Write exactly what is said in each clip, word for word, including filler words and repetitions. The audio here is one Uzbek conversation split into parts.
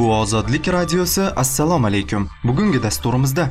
Bu Ozodlik radiosi. Assalomu alaykum. Bugungi dasturimizda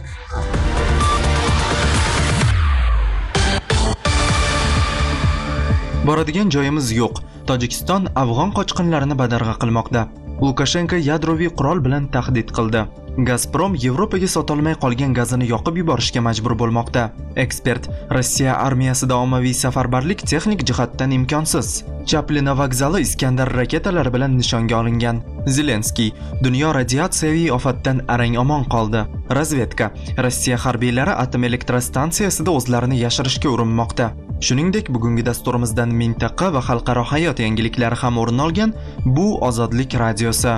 boradigan joyimiz yo'q. Tojikiston afg'on qochqinlarini badarg'a qilmoqda. Lukashenko yadroviy qurol bilan tahdid qildi. Gazprom Yevropaga sotolmay qolgan gazini yoqib yuborishga majbur bo'lmoqda. Ekspert: Rossiya armiyasida ommaviy safarbarlik texnik jihatdan imkonsiz. Chaplina vokzali Iskandar raketalari bilan nishonga olingan. Zelenskiy: dunyo radiatsiyaviy ofatdan arang omon qoldi. Razvedka: Rossiya harbiylari atom elektrostansiyasida o'zlarini yashirishga urinmoqda. Shuningdek, bugungi dasturimizdan mintaqa va xalqaro hayot yangiliklari ham o'rin olgan. Bu Ozodlik radiosi.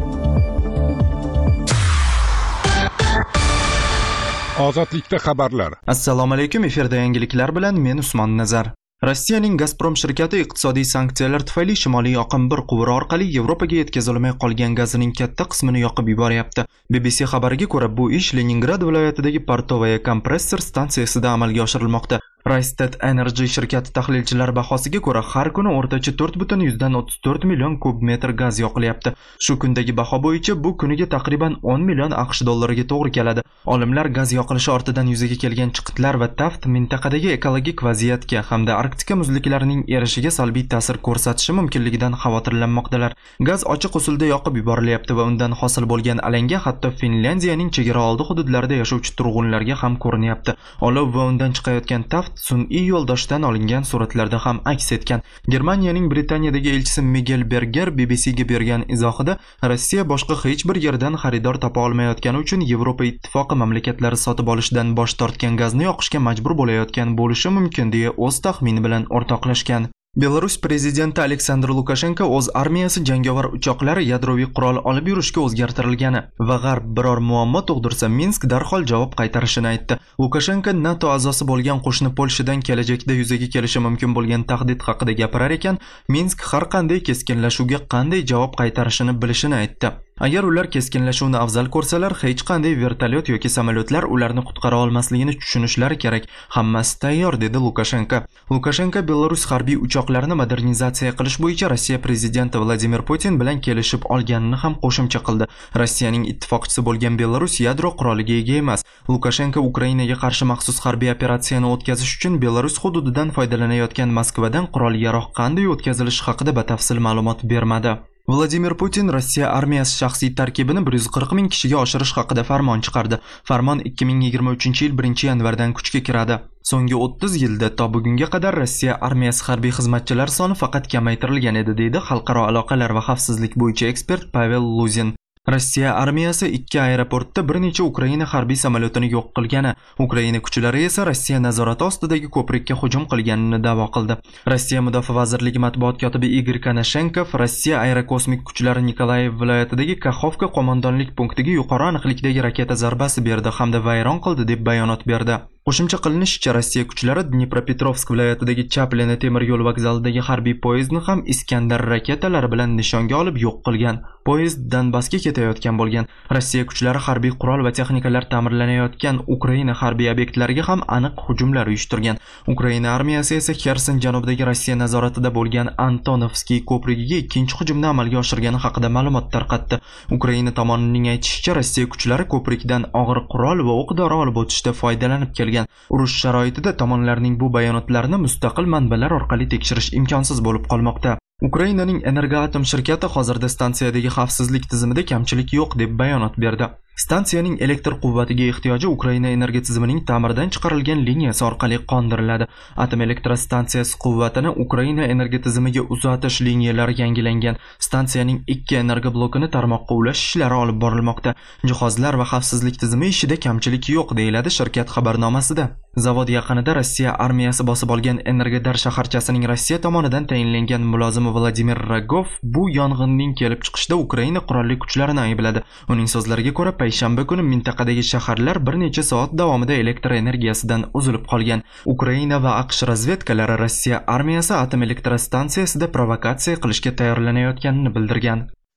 Ozodlikda xabarlar. Assalomu alaykum, efirda yangiliklar bilan men Usmon Nazar. Rossiyaning Gazprom shirkati iqtisodiy sanksiyalar tufayli Shimoliy oqim bir quvuri orqali Yevropaga yetkazilmay qolgan gazining katta qismini yoqib yuboryapti. B B C xabariga ko'ra, bu ish Leningrad viloyatidagi Portovaya kompressor stansiyasida amalga oshirilmoqda. Rystad Energy shirkati tahlilchilari bahosiga ko'ra, har kuni o'rtacha to'rt butun o'ttiz to'rt million kub metr gaz yoqilyapti. Shu kundagi baho bo'yicha bu kuniga taqriban o'n million AQSh dollariga to'g'ri keladi. Olimlar gaz yoqilishi ortidan yuzaga kelgan chiqitlar va taft mintaqadagi ekologik vaziyatga hamda Arktika muzliklarining erishiga salbiy ta'sir ko'rsatishi mumkinligidan xavotirlanmoqdalar. Gaz ochiq usulda yoqib yuborilyapti va undan hosil bo'lgan alanga hatto Finlyandiyaning chegara oldi hududlarida yashovchi turg'unlarga ham ko'rinyapti. Olov va undan chiqayotgan taft sun'iy yo'ldoshdan olingan suratlarda ham aks etgan. Germaniyaning Britaniyadagi elchisi Miguel Berger B B C'ga bergan izohida, Rossiya boshqa hech bir yerdan xaridor topa olmayotgani uchun Yevropa ittifoqi mamlakatlari sotib olishdan bosh tortgan gazni yoqishga majbur bo'layotgan bo'lishi mumkin deya o'z taxmini bilan o'rtoqlashgan. Belarus prezidenti Aleksandr Lukashenko o'z armiyasi jangovar uchoqlari yadroviy qurol olib yurishga o'zgartirilgani va G'arb biror muammo tug'dirsa Minsk darhol javob qaytarishini aytdi. Lukashenko NATO a'zosi bo'lgan qo'shni Polshadan kelajakda yuzaga kelishi mumkin bo'lgan tahdid haqida gapirar ekan, Minsk har qanday keskinlashuvga qanday javob qaytarishini bilishini aytdi. Agar ular keskinlashuvni afzal ko'rsalar, hech qanday vertolyot yoki samolyotlar ularni qutqara olmasligini tushunishlari kerak. Hammasi tayyor, dedi Lukashenko. Lukashenko Belarus harbiy uchoqlarini modernizatsiya qilish bo'yicha Rossiya prezidenti Vladimir Putin bilan kelishib olganini ham qo'shimcha qildi. Rossiyaning ittifoqchisi bo'lgan Belarus yadro quroliga ega emas. Lukashenko Ukrainaga qarshi maxsus harbiy operatsiyani o'tkazish uchun Belarus hududidan foydalanayotgan Moskvadan qurol-yarog' qanday o'tkazilishi haqida batafsil ma'lumot bermadi. Vladimir Putin Rossiya armiyasi shaxsiy tarkibini bir yuz qirq ming kishiga oshirish haqida farmon chiqardi. Farmon ikki ming yigirma uchinchi yil birinchi yanvardan kuchga kiradi. So'nggi o'ttiz yilda to bugunga qadar Rossiya armiyasi harbiy xizmatchilar soni faqat kamaytirilgan edi, deydi xalqaro aloqalar va xavfsizlik bo'yicha ekspert Pavel Luzin. Rossiya armiyasi ikki aeroportda bir necha Ukraina harbiy samolyotini yo'q qilgani, Ukraina kuchlari esa Rossiya nazorati ostidagi ko'prikka hujum qilganini da'vo qildi. Rossiya Mudofaa vazirligi matbuot kotibi Igor Konashenkov Rossiya aerokosmik kuchlari Nikolayev viloyatidagi Kaxovka qo'mondonlik punktiga yuqori aniqlikdagi raketa zarbasi berdi hamda vayron qildi deb bayonot berdi. Qo'shimcha qilinishicha, Rossiya kuchlari Dnipropetrovsk viloyatidagi Chaplina temir yo'l vokzalidagi harbiy poyezdni ham Iskandar raketalari bilan nishonga olib yo'q qilgan. Poyezd Donbassga ketayotgan bo'lgan. Rossiya kuchlari harbiy qurol va texnikalar ta'mirlanayotgan Ukraina harbiy obyektlariga ham aniq hujumlar uyushtirgan. Ukraina armiyasi esa Kherson janubidagi Rossiya nazoratida bo'lgan Antonovskiy ko'prigiga ikkinchi hujumni amalga oshirgani haqida ma'lumot tarqatdi. Ukraina tomonining aytishicha, Rossiya kuchlari ko'prikdan og'ir qurol va o'q-dori olib o'tishda foydalanib kelgan. Urush sharoitida tomonlarning bu bayonotlarini mustaqil manbalar orqali tekshirish imkonsiz bo'lib qolmoqda. Ukrainaning Energoatom shirkati hozirda stansiyadagi xavfsizlik tizimida kamchilik yo'q deb bayonot berdi. Stansiyaning elektr quvvatiga ehtiyoji Ukraina energiya tizimining ta'mirdan chiqarilgan liniyasi orqali qondiriladi. Atom elektrostansiyasi quvvatini Ukraina energiya tizimiga uzatish liniyalari yangilangan. Stansiyaning ikki energiya blokini tarmoqqa ulash ishlari olib borilmoqda. Jihozlar va xavfsizlik tizimi ishida kamchilik yo'q, deyiladi shirkat xabarnomasida. Zavod yaqinida Rossiya armiyasi bosib olgan Energodar shaharchasining Rossiya tomonidan tayinlangan mulozimi Vladimir Rogov bu yong'inning kelib chiqishida Ukraina qurolli kuchlarini aybladi. Uning so'zlariga ko'ra, payshanba kuni mintaqadagi shaharlar bir necha soat davomida elektr energiyasidan uzilib qolgan. Ukraina va AQSh razvedkalari Rossiya armiyasi atom elektrostansiyasida provokatsiya qilishga tayyorlanayotganini bildirgan.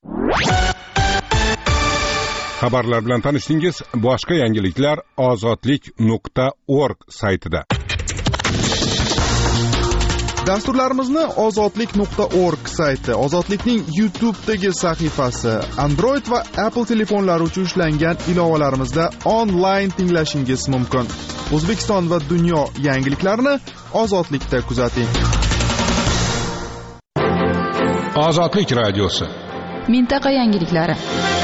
Xabarlar bilan tanishdingiz. Boshqa yangiliklar ozodlik nuqta org saytida. Dasturlarimizni ozodlik nuqta org sayti, Ozodlikning YouTube'dagi sahifasi, Android va Apple telefonlari uchun ishlangan ilovalarimizda onlayn tinglashingiz mumkin. O'zbekiston va dunyo yangiliklarini Ozodlikda kuzating. Ozodlik radiosi. Mintaqa yangiliklari.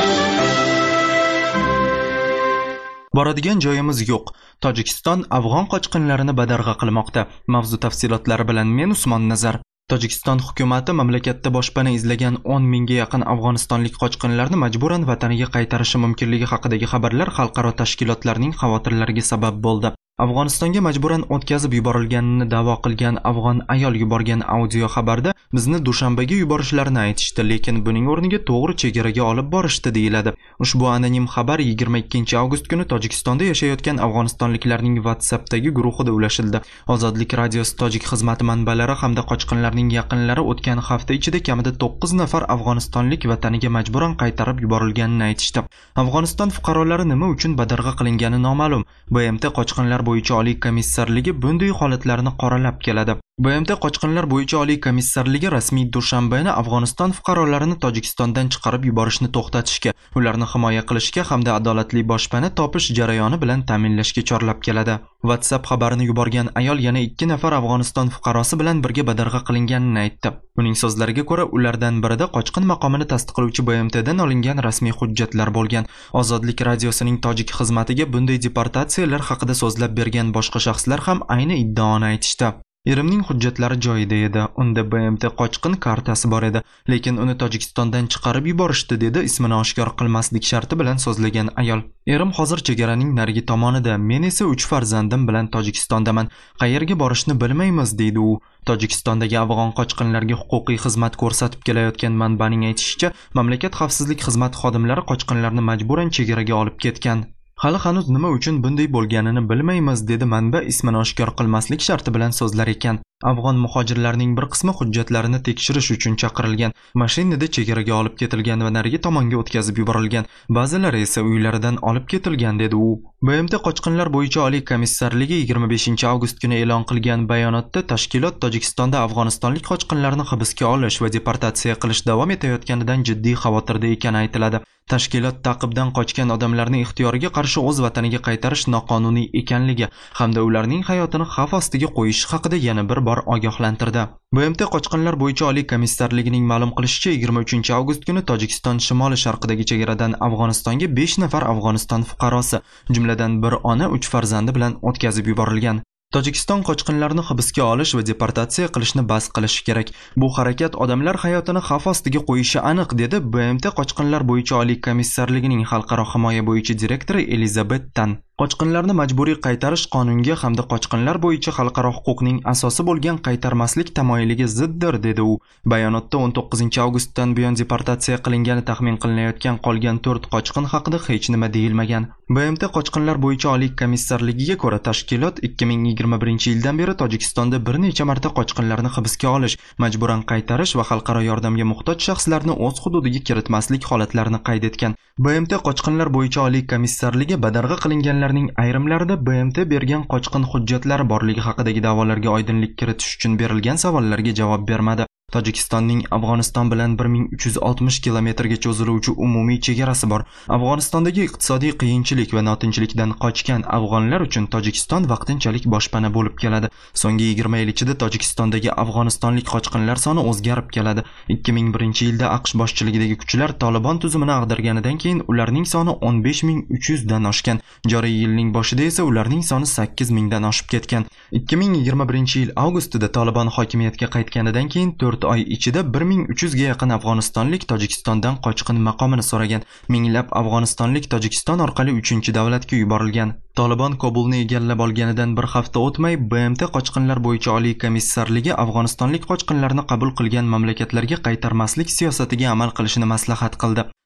Boradigan joyimiz yo'q. Tojikiston afg'on qochqinlarini badarg'a qilmoqda. Mavzu tafsilotlari bilan men Usmon Nazar. Tojikiston hukumati mamlakatda boshpana izlagan o'n mingga yaqin afg'onistonlik qochqinlarni majburan vataniga qaytarishi mumkinligi haqidagi xabarlar xalqaro tashkilotlarning xavotirlariga sabab bo'ldi. Afg'onistonga majburan o'tkazib yuborilganini da'vo qilgan afg'on ayol yuborgan audio xabarda bizni Dushanbaga yuborishlarini aytishdi, lekin buning o'rniga to'g'ri chegaraga olib borishdi deyiladi. Ushbu anonim xabar yigirma ikkinchi avgust kuni Tojikistonda yashayotgan afg'onistonliklarning WhatsAppdagi guruhida ulashildi. Ozodlik radiosi tojik xizmati manbalari hamda qochqinlarning yaqinlari o'tgan hafta ichida kamida to'qqiz nafar afg'onistonlik vataniga majburan qaytarib yuborilganini aytishdi. Afg'oniston fuqarolari nima uchun badarg'a qilingani noma'lum. B M T qochqinlar bo'yicha oliy komissarligi bunday holatlarni qoralab keladi. B M T qochqinlar bo'yicha oliy komissarligi rasmiy Dushanbani Afg'oniston fuqarolarini Tojikistondan chiqarib yuborishni to'xtatishga, ularni himoya qilishga hamda adolatli boshpana topish jarayoni bilan ta'minlashga chorlab keladi. WhatsApp xabarini yuborgan ayol yana ikki nafar Afg'oniston fuqarosi bilan birga badarg'a qilinganini aytdi. Uning so'zlariga ko'ra, ulardan birida qochqin maqomini tasdiqlovchi B M T'dan olingan rasmiy hujjatlar bo'lgan. Ozodlik radiosining tojik xizmatiga bunday deportatsiyalar haqida so'zlab bergan boshqa shaxslar ham ayni iddaoni aytishdi. Erimning hujjatlari joyida edi. Unda B M T qochqin kartasi bor edi, lekin uni Tojikistondan chiqarib yuborishdi, dedi ismini oshkor qilmaslik sharti bilan so'zlagan ayol. Erim hozir chegaraning narigi tomonida, men esa uch farzandim bilan Tojikistondaman. Qayerga borishni bilmaymiz, deydi u. Tojikistondagi afg'on qochqinlarga huquqiy xizmat ko'rsatib kelayotgan manbaning aytishicha, mamlakat xavfsizlik xizmati xodimlari qochqinlarni majburan chegaraga olib ketgan. Hali hanuz nima uchun bunday bo'lganini bilmaymiz, dedi manba ismini oshkor qilmaslik sharti bilan so'zlar ekan. Afg'on muhojirlarning bir qismi hujjatlarini tekshirish uchun chaqirilgan, mashinada chegaraga olib ketilgan va narigi tomonga o'tkazib yuborilgan. Ba'zilari esa uylaridan olib ketilgan, dedi u. B M T qochqinlar bo'yicha oliy komissarligi yigirma beshinchi avgust kuni e'lon qilgan bayonotda tashkilot Tojikistonda afg'onistonlik qochqinlarni hibsga olish va deportatsiya qilish davom etayotganidan jiddiy xavotirda ekani aytiladi. Tashkilot ta'qibdan qochgan odamlarni ixtiyoriga qarshi o'z vataniga qaytarish noqonuniy ekanligi hamda ularning hayotini xavf ostiga qo'yish haqida yana bir bor ogohlantirdi. B M T qochqinlar bo'yicha oliy komissarligining ma'lum qilishicha, yigirma uchinchi avgust kuni Tojikiston shimoli sharqidagi chegaradan Afg'onistonga besh nafar Afg'oniston fuqarosi, jumladan bir ona, uch farzandi bilan o'tkazib yuborilgan. Tojikiston qochqinlarni hibsga olish va deportatsiya qilishni bas qilishi kerak. Bu harakat odamlar hayotini xavf ostiga qo'yishi aniq, dedi B M T qochqinlar bo'yicha oliy komissarligining xalqaro himoya bo'yicha direktori Elizabeth Tan. Qochqinlarni majburiy qaytarish qonunga hamda qochqinlar bo'yicha xalqaro huquqning asosi bo'lgan qaytarmaslik tamoyiliga ziddir, dedi u. Bayonotda o'n to'qqizinchi avgustdan buyon deportatsiya qilingani taxmin qilinayotgan qolgan to'rt qochqin haqida hech nima deyilmagan. B M T qochqinlar bo'yicha oliy komissarligiga ko'ra, tashkilot ikki ming yigirma birinchi yildan beri Tojikistonda bir necha marta qochqinlarni hibsga olish, majburan qaytarish va xalqaro yordamga muhtoj shaxslarni o'z hududiga kiritmaslik holatlarini qayd etgan. B M T qochqinlar bo'yicha oliy komissarligi badarg'a qilinganlarning ayrimlarida B M T bergan qochqin hujjatlari borligi haqidagi da'volarga oydinlik kiritish uchun berilgan savollarga javob bermadi. Tojikistonning Afg'oniston bilan bir ming uch yuz oltmish kilometrga cho'ziluvchi umumiy chegarasi bor. Afg'onistondagi iqtisodiy qiyinchilik va notinchlikdan qochgan afg'onlar uchun Tojikiston vaqtinchalik boshpana bo'lib keladi. So'nggi yigirma yil ichida Tojikistondagi afg'onistonlik qochqinlar soni o'zgarib keladi. ikki ming birinchi yilda AQSh boshchiligidagi kuchlar Tolibon tuzumini ag'darganidan keyin ularning soni o'n besh ming uch yuz dan oshgan. Joriy yilning boshida esa ularning soni sakkiz ming dan oshib ketgan. ikki ming yigirma birinchi yil avgustida Tolibon hokimiyatga qaytganidan keyin to'rt oy ichida bir ming uch yuz ga yaqin afg'onistonlik Tojikistondan qochqin maqomini so'ragan. Minglab afg'onistonlik Tojikiston orqali uchinchi davlatga yuborilgan. Tolibon Kobulni egallab olganidan bir hafta o'tmay B M T qochqinlar bo'yicha oliy komissarligi afg'onistonlik qochqinlarni qabul qilgan mamlakatlarga qaytarmaslik siyosatiga amal qilishini maslahat qildi.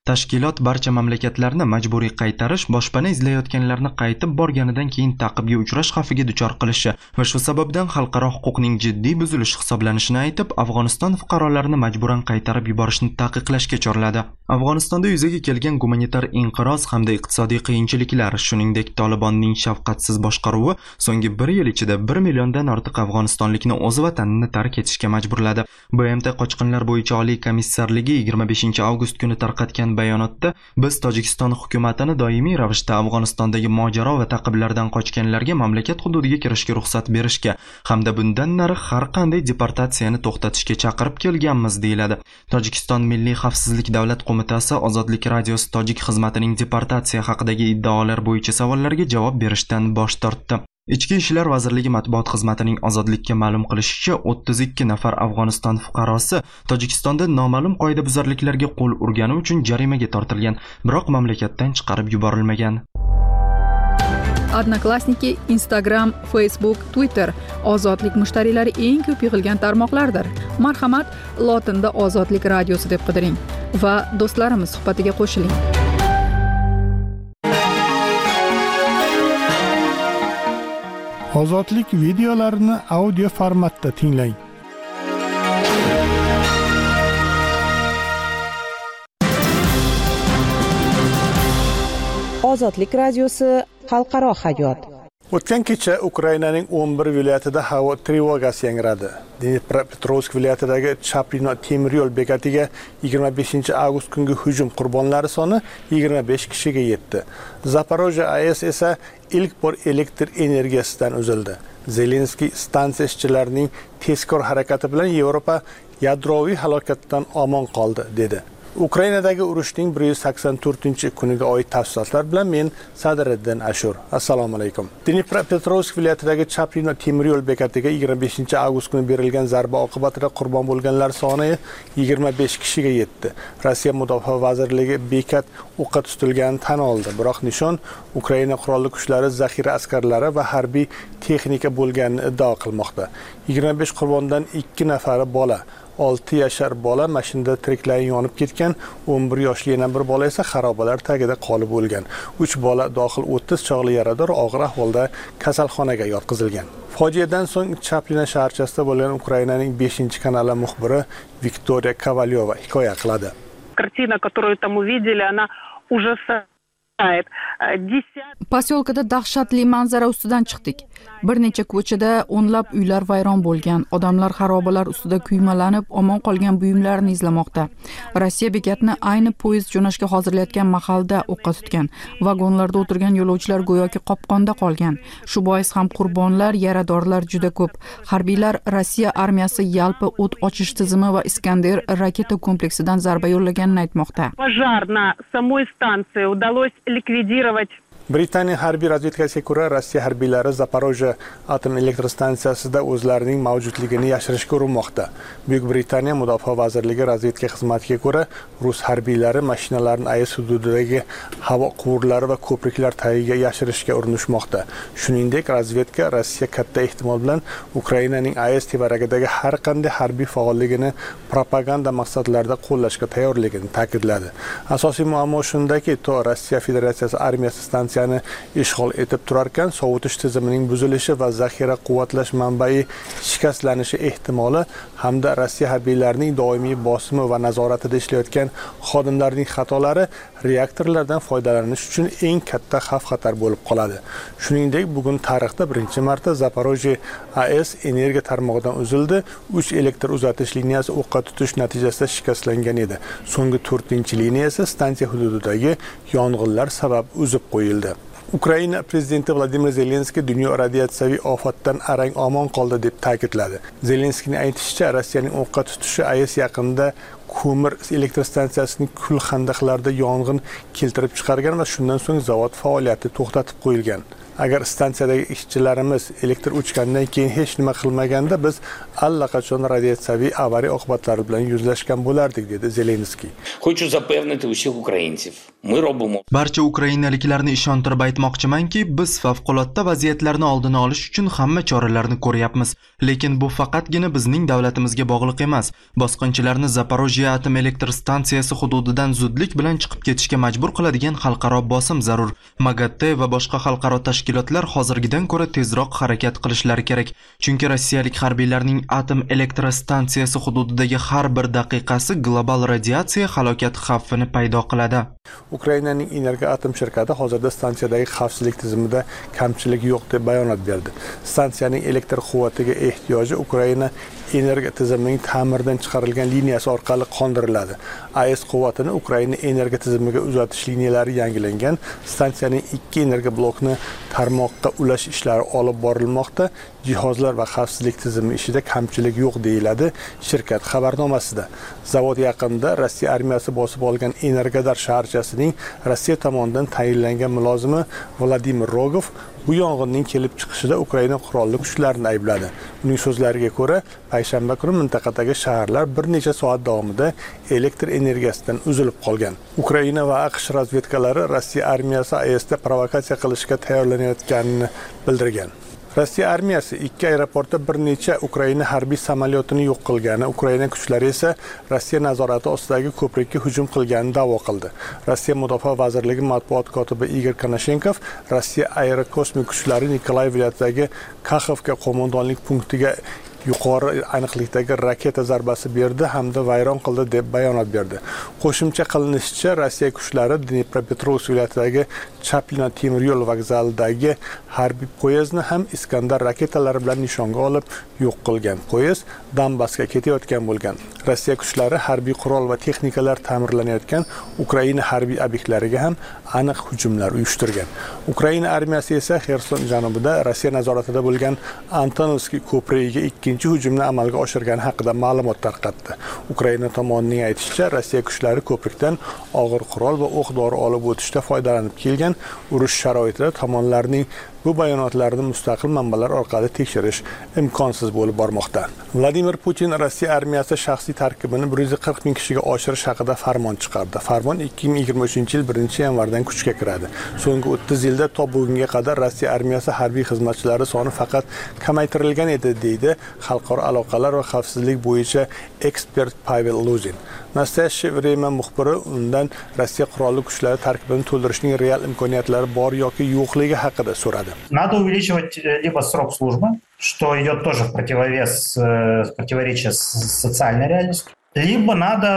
Tashkilot barcha mamlakatlarni majburiy qaytarish, boshpana izlayotganlarni qaytib borganidan keyin ta'qibga uchrash xavfiga duchor qilishi va shu sababdan xalqaro huquqning jiddiy buzilishi hisoblanishini aytib, Afg'oniston fuqarolarini majburan qaytarib yuborishni taqiqlashga chorladi. Afg'onistonda yuzaga kelgan gumanitar inqiroz hamda iqtisodiy qiyinchiliklar, shuningdek Tolibonning shafqatsiz boshqaruvi so'nggi bir yil ichida bir milliondan ortiq afg'onistonlikni o'z vatanini tark etishga majburladi. B M T qochqinlar bo'yicha oliy komissarligi yigirma beshinchi avgust kuni tarqatgan bayonotda biz Tojikiston hukumatini doimiy ravishda Afg'onistondagi mojaro va ta'qiblardan qochganlarga mamlakat hududiga kirishga ruxsat berishga hamda bundan nari har qanday deportatsiyani to'xtatishga chaqirib kelganmiz deyiladi. Tojikiston Milliy xavfsizlik davlat qo'mitasi Ozodlik radiosi tojik xizmatining deportatsiya haqidagi iddaolar bo'yicha savollarga javob berishdan bosh tortdi. Ichki ishlar vazirligi matbuot xizmatining Ozodlikka ma'lum qilishicha, o'ttiz ikki nafar Afg'oniston fuqarosi Tojikistonda noma'lum qoidabuzarliklarga qo'l urgani uchun jarimaga tortilgan, biroq mamlakatdan chiqarib yuborilmagan. Odnoklassniki, Instagram, Facebook, Twitter ozodlik mushtariylari eng ko'p yig'ilgan tarmoqlardir. Marhamat, lotinda Ozodlik radiosi deb qidiring va do'stlarimiz suhbatiga qo'shiling. Ozodlik videolarini audio formatda tinglang. Ozodlik radiosi xalqaro hayot. O'tgan kecha Ukrainaning o'n bir viloyatida havo trevogasi yangradi. Dnepropetrovsk viloyatidagi Chaplino temir yo'l bekatiga yigirma beshinchi avgust kungi hujum qurbonlari soni yigirma besh kishiga yetdi. Zaporojye A E S esa ilk bor elektr energiyasidan uzildi. Zelenskiy stansiya ishchilarining tezkor harakati bilan Yevropa yadroviy halokatdan omon qoldi dedi. Ukrainadagi urushning bir yuz sakson to'rtinchi kuniga oid tafsilotlar bilan men Sadriddin Ashur. Assalomu alaykum. Dnepropetrovsk viloyatidagi Chaplino temir yo'l bekatiga yigirma beshinchi avgust kuni berilgan zarba oqibatida qurbon bo'lganlar soni yigirma besh kishiga yetdi. Rossiya Mudofaa vazirligi bekat o'qqa tutilganini tan oldi, biroq nishon Ukraina qurolli kuchlari zaxira askarlari va harbiy texnika bo'lganini iddao qilmoqda. yigirma besh qurbondan ikki nafari bola. olti yashar bola mashinada tiriklayi yonib ketgan, o'n bir yoshli yana bir bola esa xarobalar tagida qolib o'lgan. uch bola dohil o'ttiz chog'li yarador og'ir ahvolda kasalxonaga yotqizilgan. Fojiadan so'ng Chaplina shaharchasida bo'lgan Ukrainaning beshinchi kanali muxbiri Viktoriya Kovalyova hikoya qiladi. Картина, которую там увидели, она ужасает. Posyolkada dahshatli manzara ustidan chiqdik. Bir necha ko'chada o'nlab uylar vayron bo'lgan, odamlar xarobalar ustida kuymalanib, omon qolgan buyumlarini izlamoqda. Rossiya bekatni ayni poyezd jo'nashga hozirlayotgan mahalda o'qqa tutgan. Vagonlarda o'tirgan yo'lovchilar go'yoki qopqonda qolgan. Shu bois ham qurbonlar, yaradorlar juda ko'p. Harbiylar Rossiya armiyasi yalpi o't ochish tizimi va Iskander raketa kompleksidan zarba yo'llaganini aytmoqda. Пожар на самой станции удалось ликвидировать. Britaniya harbiy razvedkasiga ko'ra, Rossiya harbiylari Zaporojye atom elektr stansiyasida o'zlarining mavjudligini yashirishga urinmoqda. Buyuk Britaniya Mudofaa vazirligi razvedka xizmatiga ko'ra, rus harbiylari mashinalarni A E S hududidagi havo quvurlari va ko'priklar tagiga yashirishga urinishmoqda. Shuningdek, razvedka Rossiya katta ehtimol bilan Ukrainaning A E S tevaragidagi har qanday harbiy faolligini propaganda maqsadlarida qo'llashga tayyorligini ta'kidladi. Asosiy muammo shundaki, to Rossiya Federatsiyasi armiyasi stansiya ishg'ol etib turarkan, sovutish tizimining buzilishi va zaxira quvvatlash manbai shikastlanishi ehtimoli hamda Rossiya harbiylarining doimiy bosimi va nazoratida ishlayotgan xodimlarning xatolari reaktorlardan foydalanish uchun eng katta xavf-xatar bo'lib qoladi. Shuningdek, bugun tarixda birinchi marta Zaporojye A E S energiya tarmog'idan uzildi. uch elektr uzatish liniyasi o'qqa tutish natijasida shikastlangan edi. So'nggi to'rtinchi liniya esa stansiya hududidagi yong'inlar sabab uzib qo'yildi. Ukraina prezidenti Vladimir Zelenskiy dunyo radiatsiyaviy ofatdan arang omon qoldi deb ta'kidladi. Zelenskiyning aytishicha, Rossiyaning o'qqa tutishi A E S yaqinida ko'mir elektr stansiyasining kul xandaqlarida yong'in keltirib chiqargan va shundan so'ng zavod faoliyati to'xtatib qo'yilgan. agar stansiyadagi ishchilarimiz elektr o'chgandan keyin hech nima qilmaganda biz allaqachon radiatsiyaviy avariya oqibatlari bilan yuzlashgan bo'lardik, dedi Zelenskiy. Хочу запевнити усіх українців. Ми робимо. Barcha ukrainaliklarni ishontirib aytmoqchimanki, biz favqulodda vaziyatlarni oldini olish uchun hamma choralarni ko'ryapmiz. Lekin bu faqatgina bizning davlatimizga bog'liq emas. Bosqinchilarni Zaporojye atom elektr stansiyasi hududidan zudlik bilan chiqib ketishga majbur qiladigan xalqaro bosim zarur. MAGATE va boshqa xalqaro tashkilotlar hozirgidan ko'ra tezroq harakat qilishlari kerak. Chunki rossiyalik harbiylarning atom elektr stansiyasi hududidagi har bir daqiqasi global radiatsiya halokati xavfini paydo qiladi. Ukrainaning Energo atom shirkati hozirda stansiyadagi xavfsizlik tizimida kamchilik yo'q deb bayonot berdi. Stansiyaning elektr quvvatiga ehtiyoji Ukraina energiya tizimining ta'mirdan chiqarilgan liniyasi orqali qondiriladi. A E S quvvatini Ukraina energiya tizimiga uzatish liniyalari yangilangan. Stansiyaning ikki energiya blokini tarmoqqa ulash ishlari olib borilmoqda. Jihozlar va xavfsizlik tizimi ishida kamchilik yo'q deyiladi shirkat xabarnomasida. Zavod yaqinida Rossiya armiyasi bosib olgan Energodar shaharchasining Rossiya tomonidan tayinlangan mulozimi Vladimir Rogov bu yong'inning kelib chiqishida Ukraina qurolli kuchlarini aybladi. Uning so'zlariga ko'ra, payshanba kuni mintaqadagi shaharlar bir necha soat davomida elektr energiyasidan uzilib qolgan. Ukraina va AQSh razvedkalari Rossiya armiyasi A E S'da provokatsiya qilishga tayyorlanayotganini bildirgan. Rossiya armiyasi ikki aeroportda bir necha Ukraina harbiy samolyotini yo'q qilgani, Ukraina kuchlari esa Rossiya nazorati ostidagi ko'prikka hujum qilganini da'vo qildi. Rossiya Mudofaa vazirligi matbuot kotibi Igor Konashenkov Rossiya aerokosmik kuchlari Nikolay viloyatidagi Kakhovka qo'mondonlik punktiga yuqori aniqlikdagi raketa zarbasi berdi hamda vayron qildi deb bayonot berdi. Qo'shimcha qilinishicha, Rossiya kuchlari Dnepropetrovsk viloyatidagi Chaplina temir yo'l vokzalidagi harbiy poyezdni ham Iskandar raketalari bilan nishonga olib yo'q qilgan. Poyezd Donbassga ketayotgan bo'lgan. Rossiya kuchlari harbiy qurol va texnikalar ta'mirlanayotgan Ukraina harbiy obyektlariga ham aniq hujumlar uyushtirgan. Ukraina armiyasi esa Xerson janubida Rossiya nazoratida bo'lgan Antonovskiy ko'prigiga ikkinchi hujumni amalga oshirgani haqida ma'lumot tarqatdi. Ukraina tomonining aytishicha, Rossiya kuchlari ko'prikdan og'ir qurol va o'q-dori olib o'tishda foydalanib kelgan. Urush sharoitida tomonlarning bu bayonotlarni mustaqil manbalar orqali tekshirish imkonsiz bo'lib bormoqda. Vladimir Putin Rossiya armiyasi shaxsiy tarkibini bir yuz qirq ming kishiga oshirish haqida farmon chiqardi. Farmon ikki ming yigirma uchinchi yil birinchi yanvardan kuchga kiradi. So'nggi o'ttiz yilda to bugunga qadar Rossiya armiyasi harbiy xizmatchilari soni faqat kamaytirilgan edi, deydi xalqaro aloqalar va xavfsizlik bo'yicha ekspert Pavel Luzin. Nastassiya Vremya muxbiri undan Rossiya qurolli kuchlari tarkibini to'ldirishning real imkoniyatlari bor yoki yo'qligi haqida so'radi. Надо увеличивать либо срок службы, что идет тоже в противовес, в противоречие с социальной реальностью, либо надо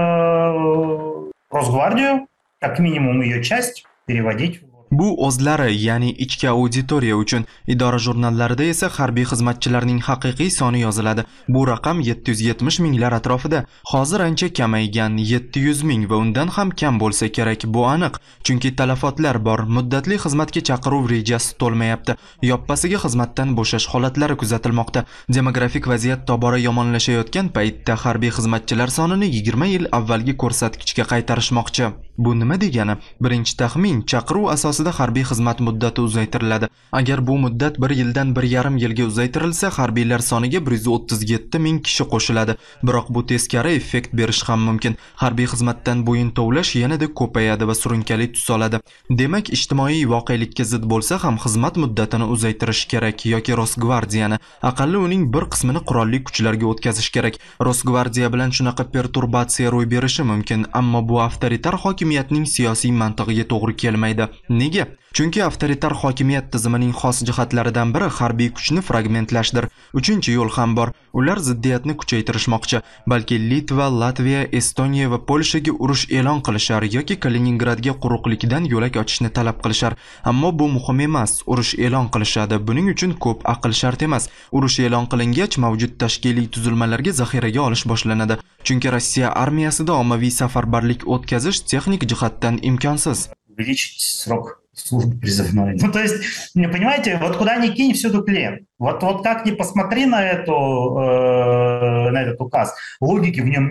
Росгвардию, как минимум ее часть, переводить. Bu o'zlari, ya'ni ichki auditoriya uchun. Idora jurnallarida esa harbiy xizmatchilarning haqiqiy soni yoziladi. Bu raqam yetti yuz yetmish minglar atrofida. Hozir ancha kamaygan, yetti yuz ming va undan ham kam bo'lsa kerak. Bu aniq, chunki talafotlar bor. Muddatli xizmatga chaqiruv rejasi to'lmayapti. Yoppasiga xizmatdan bo'shash holatlari kuzatilmoqda. Demografik vaziyat tobora yomonlashayotgan paytda harbiy xizmatchilar sonini yigirma yil avvalgi ko'rsatkichga qaytarishmoqchi. Bu nima degani? Birinchi taxmin, chaqiruv asosida harbiy xizmat muddati uzaytiriladi. Agar bu muddat bir yildan bir yarim yilga uzaytirilsa, harbiylar soniga bir yuz o'ttiz yetti ming kishi qo'shiladi. Biroq bu teskari effekt berish ham mumkin. Harbiy xizmatdan bo'yin tovlash yanada ko'payadi va surunkali tus oladi. Demak, ijtimoiy voqelikka zid bo'lsa ham xizmat muddatini uzaytirish kerak yoki Rosgvardiyani, aqalli uning bir qismini qurolli kuchlarga o'tkazish kerak. Rosgvardiya bilan shunaqa perturbatsiya ro'y berishi mumkin, ammo bu avtoritar hokimiyatning siyosiy mantig'iga to'g'ri kelmaydi. Nega? Chunki avtoritar hokimiyat tizimining xos jihatlaridan biri harbiy kuchni fragmentlashdir. Uchinchi yo'l ham bor. Ular ziddiyatni kuchaytirishmoqchi. Balki Litva, Latviya, Estoniya va Polshaga urush e'lon qilishar yoki Kaliningradga quruqlikdan yo'lak ochishni talab qilishar. Ammo bu muhim emas. Urush e'lon qilishadi. Buning uchun ko'p aql shart emas. Urush e'lon qilingach, mavjud tashkiliy tuzilmalarga zaxiraga olish boshlanadi. Chunki Rossiya armiyasida ommaviy safarbarlik o'tkazish texnik jihatdan imkonsiz. Увеличить срок службы призывной. Ну, то есть, понимаете, вот куда ни кинь, всюду клен. Вот, вот как ни посмотри на, эту, э, на этот указ, логики в нем нет.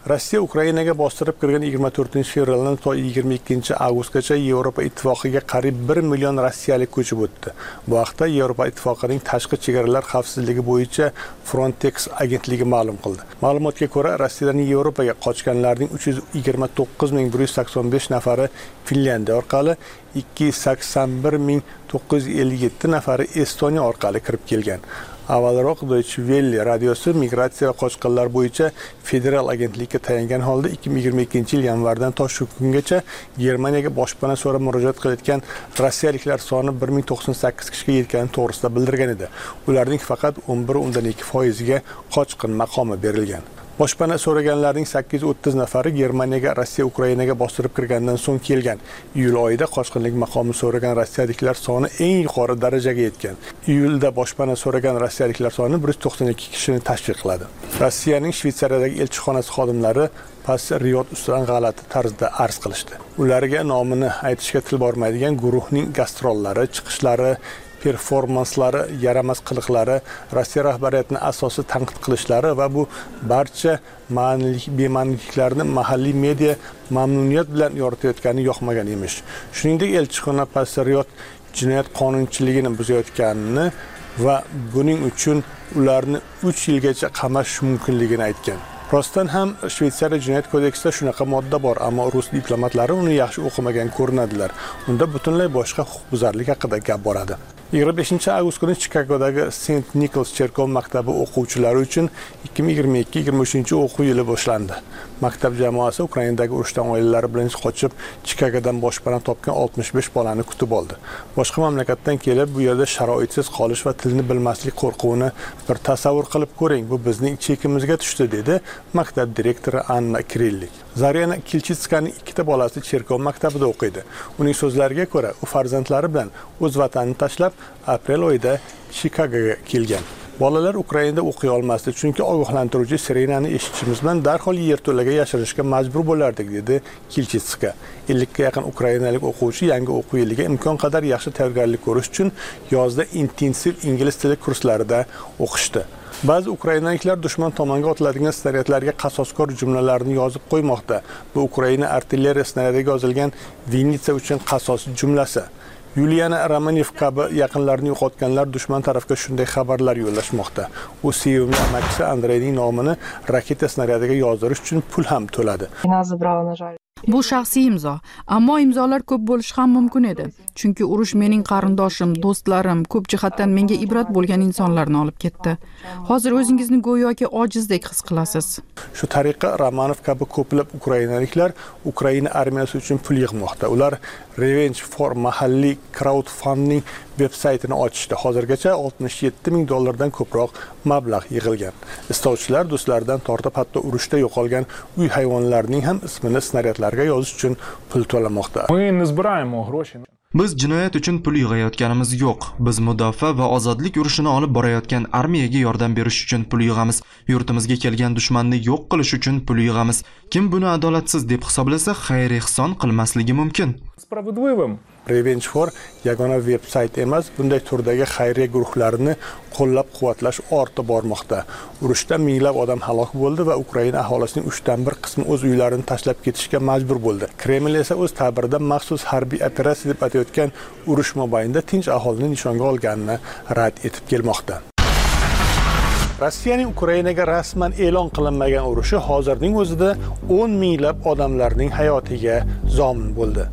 Rossiya Ukrainaga bostirib kirgan yigirma to'rtinchi fevraldan to yigirma ikkinchi avgustgacha Yevropa Ittifoqiga qariyb bir million rossiyalik ko'chib o'tdi. Bu haqda Yevropa Ittifoqining tashqi chegaralar xavfsizligi bo'yicha Frontex agentligi ma'lum qildi. Ma'lumotga ko'ra, Rossiyadan Yevropaga qochganlarning uch yuz yigirma to'qqiz ming bir yuz sakson besh nafari Finlandiya orqali, ikki yuz sakson bir ming to'qqiz yuz ellik yetti nafari Estoniya orqali kirib kelgan. Avvalroq Deutsche Welle radiosi migratsiya va qochqinlar bo'yicha federal agentlikka tayangan holda ikki ming yigirma ikkinchi yil yanvardan to shu kungacha Germaniyaga boshpana so'rab murojaat qilayotgan rossiyaliklar soni bir ming to'qson sakkiz kishiga yetgani to'g'risida bildirgan edi. Ularning faqat o'n bir o'ndan ikki foiziga qochqin maqomi berilgan. Boshpana so'raganlarning sakkiz yuz o'ttiz nafari Germaniyaga Rossiya Ukrainaga bostirib kirgandan so'ng kelgan. Iyul oyida qochqinlik maqomi so'ragan rossiyaliklar soni eng yuqori darajaga yetgan. Iyulda boshpana so'ragan rossiyaliklar soni bir yuz to'qson ikki kishini tashkil qiladi. Rossiyaning Shvetsariyadagi elchixonasi xodimlari Patriot ustidan g'alati tarzda arz qilishdi. Ularga nomini aytishga til bormaydigan guruhning gastrollari, chiqishlari, performanslari, yaramas qiliqlari, Rossiya rahbariyatini asossiz tanqid qilishlari va bu barcha ma'nilik bema'niliklarni mahalliy media mamnuniyat bilan yoritayotgani yoqmagan emish. Shuningdek, elchixona Patriot jinoyat qonunchiligini buzayotganini va buning uchun ularni uch yilgacha qamash mumkinligini aytgan. Rostdan ham Shvetsariya jinoyat kodeksida shunaqa modda bor, ammo rus diplomatlari uni yaxshi o'qimagan ko'rinadilar. Unda butunlay boshqa huquqbuzarlik haqida gap boradi. yigirma beshinchi avgust kuni Chikagodagi Saint Nicholas cherkov maktabi o'quvchilari uchun ikki ming yigirma ikki yigirma uchinchi o'quv yili boshlandi. Maktab jamoasi Ukrainadagi urushdan oilalari bilan qochib Chikagodan boshpana topgan oltmish besh bolani kutib oldi. Boshqa mamlakatdan kelib bu yerda sharoitsiz qolish va tilni bilmaslik qo'rquvini bir tasavvur qilib ko'ring, bu bizning chekimizga tushdi, dedi maktab direktori Anna Kirillik. Zaryana Kilchitskaning ikkita bolasi cherkov maktabida o'qiydi. Uning so'zlariga ko'ra, u farzandlari bilan o'z vatanini tashlab aprel oyida Chikagoga kelgan. Bolalar Ukrainada o'qiy olmasdi, chunki ogohlantiruvchi sirenani eshitishimiz bilan darhol yerto'laga yashirishga majbur bo'lardik, dedi Kilchitska. ellikka yaqin ukrainalik o'quvchi yangi o'quv yiliga imkon qadar yaxshi tayyorgarlik ko'rish uchun yozda intensiv ingliz tili kurslarida o'qishdi. Ba'zi ukrainaliklar dushman tomoniga otiladigan snaryadlarga qasoskor jumlalarni yozib qo'ymoqda. Bu Ukraina artilleriya snaryadiga yozilgan Vinitsa uchun qasos jumlasi. Yuliana Romanev kabi yaqinlarini yo'qotganlar dushman tarafga shunday xabarlar yo'llashmoqda. U sevimli amakisi Andreyning nomini raketa snaryadiga yozdirish uchun pul ham to'ladi. Bu shaxsiy imzo, ammo imzolar ko'p bo'lishi ham mumkin edi. Chunki urush mening qarindoshim, do'stlarim, ko'p jihatdan menga ibrat bo'lgan insonlarni olib ketdi. Hozir o'zingizni go'yoki ojizdek his qilasiz. Shu tariqa Romanov kabi ko'plab ukrainaliklar Ukraina armiyasi uchun pul yig'moqda. Ular Revenge for mahalliy crowdfunding veb-saytini ochishdi. Hozirgacha oltmish yetti ming dollardan ko'proq mablag' yig'ilgan. Istovchilar do'stlaridan tortib hatto urushda yo'qolgan uy hayvonlarining ham ismini snaryadlarga yozish uchun pul to'lamoqda. Biz jinoyat uchun pul yig'ayotganimiz yo'q. Biz mudofaa va ozodlik urushini olib borayotgan armiyaga yordam berish uchun pul yig'amiz. Yurtimizga kelgan dushmanni yo'q qilish uchun pul yig'amiz. Kim buni adolatsiz deb hisoblasa, xayr-ehson qilmasligi mumkin. Revenge for yagona veb-sayt emas, bunday turdagi xayriya guruhlarini qo'llab-quvvatlash ortib bormoqda. Urushda minglab odam halok bo'ldi va Ukraina aholisining uchdan bir qismi o'z uylarini tashlab ketishga majbur bo'ldi. Kreml esa o'z ta'birida maxsus harbiy operatsiya deb atayotgan urush mobaynida tinch aholini nishonga olganini rad etib kelmoqda. Rossiyaning Ukrainaga rasman e'lon qilinmagan urushi hozirning o'zida o'n minglab odamlarning hayotiga zomin bo'ldi.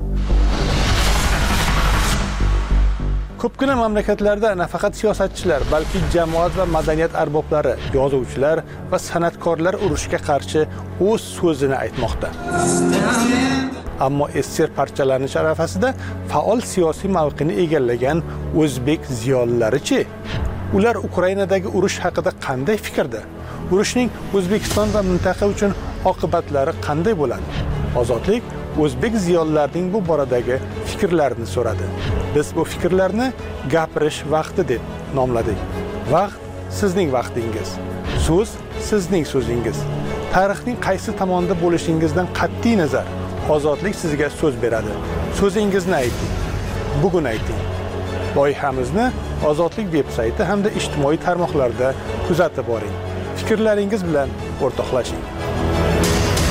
Ko'pgina mamlakatlarda nafaqat siyosatchilar, balki jamoat va madaniyat arboblari, yozuvchilar va san'atkorlar urushga qarshi o'z so'zini aytmoqda. Ammo S S R parchalanish arafasida faol siyosiy mavqeni egallagan o'zbek ziyolilari-chi? Ular Ukrainadagi urush haqida qanday fikrda? Urushning O'zbekiston va mintaqa uchun oqibatlari qanday bo'ladi? Ozodlik o'zbek ziyolilarining bu boradagi fikrlarini so'radi. Biz bu fikrlarni gapirish vaqti deb nomladik. Vaqt sizning vaqtingiz. So'z sizning so'zingiz. Tarixning qaysi tomonda bo'lishingizdan qat'iy nazar, ozodlik sizga so'z beradi. So'zingizni ayting. Bugun ayting. Loyihamizni Ozodlik veb-sayti hamda ijtimoiy tarmoqlarda kuzatib boring. Fikrlaringiz bilan o'rtoqlashing.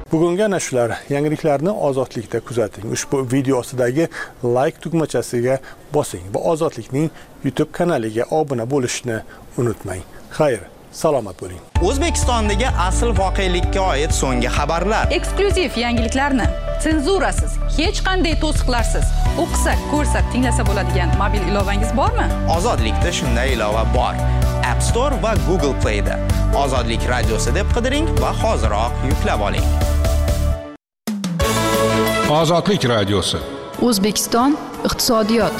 Bugungi ana shular. Yangiliklarni Ozodlikda kuzating. Ushbu video ostidagi like tugmachasiga bosing va Ozodlikning YouTube kanaliga obuna bo'lishni unutmang. Xayr, salomat bo'ling. O'zbekistondagi asl voqelikka oid so'nggi xabarlar, eksklyuziv yangiliklarni senzurasiz, hech qanday to'siqlarsiz o'qisa, ko'rsa, tinglasa bo'ladigan mobil ilovangiz bormi? Ozodlikda shunday ilova bor. App Store va Google Play da Ozodlik radiosi deb qidiring va hoziroq yuklab oling. Ozodlik radiosi. O'zbekiston iqtisodiyot.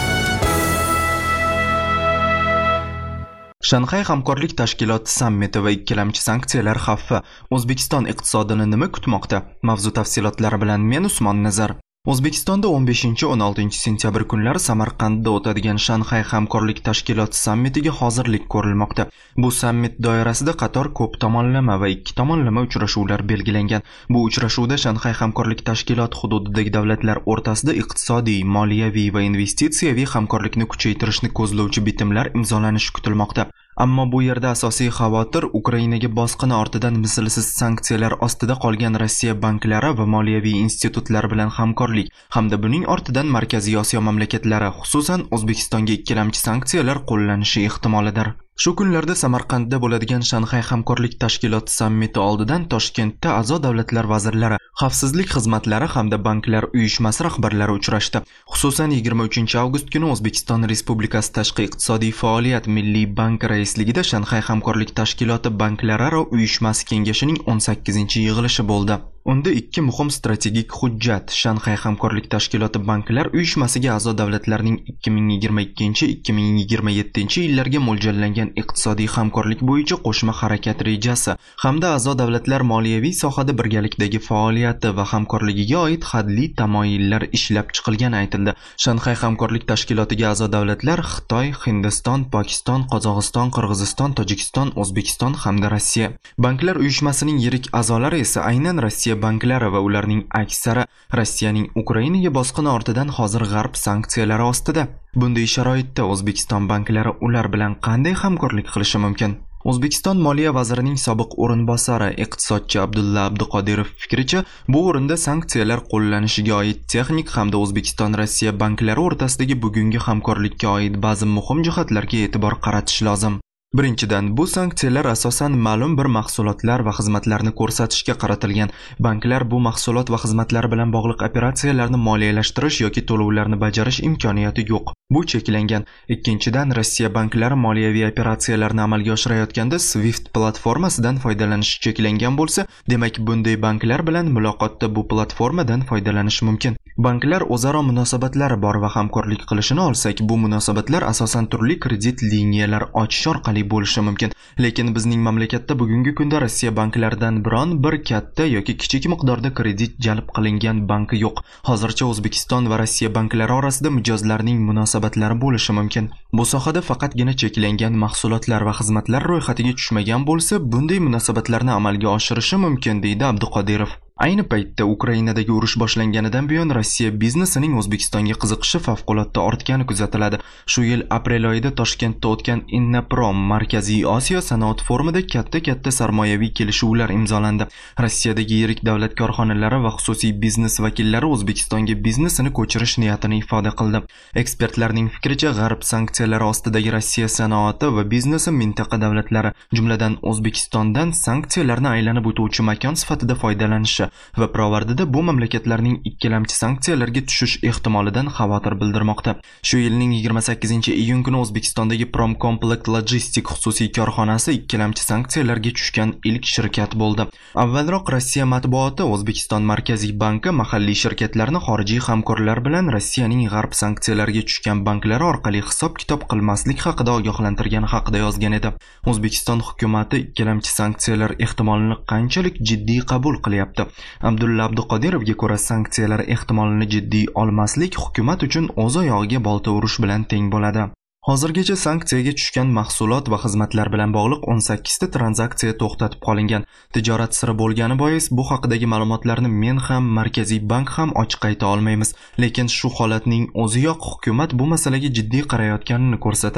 Shanxay hamkorlik tashkiloti sammiti va ikkilamchi sanksiyalar xavfi O'zbekiston iqtisodini nima kutmoqda? Mavzu tafsilotlari bilan men Usmon Nazar. O'zbekistonda o'n beshinchi o'n oltinchi sentyabr kunlari Samarqandda o'tadigan Shanxay hamkorlik tashkiloti sammitiga hozirlik ko'rilmoqda. Bu sammit doirasida qator ko'p tomonlama va ikki tomonlama uchrashuvlar belgilangan. Bu uchrashuvda Shanxay hamkorlik tashkiloti hududidagi davlatlar o'rtasida iqtisodiy, moliyaviy va investitsiyaviy hamkorlikni kuchaytirishni ko'zlovchi bitimlar imzolanishi kutilmoqda. Ammo bu yerda asosiy xavotir Ukrainaga bosqini ortidan mislsiz sanksiyalar ostida qolgan Rossiya banklari va moliyaviy institutlar bilan hamkorlik hamda buning ortidan Markaziy Osiyo mamlakatlari, xususan O'zbekistonga ikkilamchi sanksiyalar qo'llanishi ehtimolidir. Shu kunlarda Samarqandda bo'ladigan Shanxay hamkorlik tashkiloti sammiti oldidan Toshkentda a'zo davlatlar vazirlari, xavfsizlik xizmatlari hamda banklar uyushmasi rahbarlari uchrashdi. Xususan yigirma uchinchi avgust kuni O'zbekiston Respublikasi Tashqi iqtisodiy faoliyat Milliy banki raisligida Shanxay hamkorlik tashkiloti banklararo uyushmasi kengashining o'n sakkizinchi yig'ilishi bo'ldi. Unda ikki muhim strategik hujjat Shanxay hamkorlik tashkiloti banklar uyushmasiga a'zo davlatlarning ikki ming yigirma ikkinchi - ikki ming yigirma yettinchi yillarga mo'ljallangan iqtisodiy hamkorlik bo'yicha qo'shma harakat rejasi hamda a'zo davlatlar moliyaviy sohada birgalikdagi faoliyati va hamkorligiga oid hadli tamoyillar ishlab chiqilgani aytildi. Shanxay hamkorlik tashkilotiga a'zo davlatlar Xitoy, Hindiston, Pokiston, Qozog'iston, Qirg'iziston, Tojikiston, O'zbekiston hamda Rossiya. Banklar uyushmasining yirik a'zolari esa aynan Rossiya banklari va ularning aksari Rossiyaning Ukrainaga bosqini ortidan hozir g'arb sanksiyalari ostida. Bunday sharoitda O'zbekiston banklari ular bilan qanday hamkorlik qilishi mumkin? O'zbekiston Moliya vazirining sobiq o'rinbosari iqtisodchi Abdulla Abduqodirov fikricha, bu o'rinda sanksiyalar qo'llanishiga oid texnik hamda O'zbekiston Rossiya banklari o'rtasidagi bugungi hamkorlikka oid ba'zi muhim jihatlarga e'tibor qaratish lozim. Birinchidan, bu sanksiyalar asosan ma'lum bir mahsulotlar va xizmatlarni ko'rsatishga qaratilgan. Banklar bu mahsulot va xizmatlar bilan bog'liq operatsiyalarni moliyalashtirish yoki to'lovlarni bajarish imkoniyati yo'q. Bu cheklangan. Ikkinchidan, Rossiya banklari moliyaviy operatsiyalarni amalga oshirayotganda Swift platformasidan foydalanish cheklangan bo'lsa, demak bunday banklar bilan muloqotda bu platformadan foydalanish mumkin. Banklar o'zaro munosabatlari bor va hamkorlik qilishini olsak, bu munosabatlar asosan turli kredit liniyalar ochish orqali bo'lishi mumkin. Lekin bizning mamlakatda bugungi kunda Rossiya banklaridan biron bir katta yoki kichik miqdorda kredit jalb qilingan banki yo'q. Hozircha O'zbekiston va Rossiya banklari orasida mijozlarning munosabatlari bo'lishi mumkin. Bu sohada faqatgina cheklangan mahsulotlar va xizmatlar ro'yxatiga tushmagan bo'lsa, bunday munosabatlarni amalga oshirishi mumkin, deydi Abduqodirov. Ayni paytda Ukrainadagi urush boshlanganidan buyon Rossiya biznesining O'zbekistonga qiziqishi favqulodda ortgani kuzatiladi. Shu yil aprel oyida Toshkentda o'tgan Innaprom Markaziy Osiyo sanoat forumida katta-katta sarmoyaviy kelishuvlar imzolandi. Rossiyadagi yirik davlat korxonalari va xususiy biznes vakillari O'zbekistonga biznesini ko'chirish niyatini ifoda qildi. Ekspertlarning fikricha, g'arb sanksiyalari ostidagi Rossiya sanoati va biznesi mintaqa davlatlari, jumladan O'zbekistondan sanksiyalarni aylanib o'tuvchi makon sifatida foydalanishi va pirovardida bu mamlakatlarning ikkilamchi sanksiyalarga tushish ehtimolidan xavotir bildirmoqda. Shu yilning yigirma sakkizinchi iyun kuni O'zbekistondagi Promcomplect Logistic xususiy korxonasi ikkilamchi sanksiyalarga tushgan ilk shirkat bo'ldi. Avvalroq Rossiya matbuoti O'zbekiston Markaziy banki mahalliy shirkatlarni xorijiy hamkorlar bilan Rossiyaning g'arb sanksiyalarga tushgan banklari orqali hisob-kitob qilmaslik haqida ogohlantirgani haqida yozgan edi. O'zbekiston hukumatı ikkilamchi sanksiyalar ehtimolini qanchalik jiddiy qabul qilyapti? Abdulla Abduqodirovga ko'ra, sanksiyalar ehtimolini jiddiy olmaslik hukumat uchun o'z oyog'iga bolta urish bilan teng bo'ladi. Hozirgacha sanksiyaga tushgan mahsulot va xizmatlar bilan bog'liq o'n sakkizta tranzaksiya to'xtatib qolingan. Tijorat siri bo'lgani bois bu haqidagi ma'lumotlarni men ham, Markaziy bank ham ochiq ayta olmaymiz. Lekin shu holatning o'ziyoq hukumat bu masalaga jiddiy qarayotganini ko'rsatadi.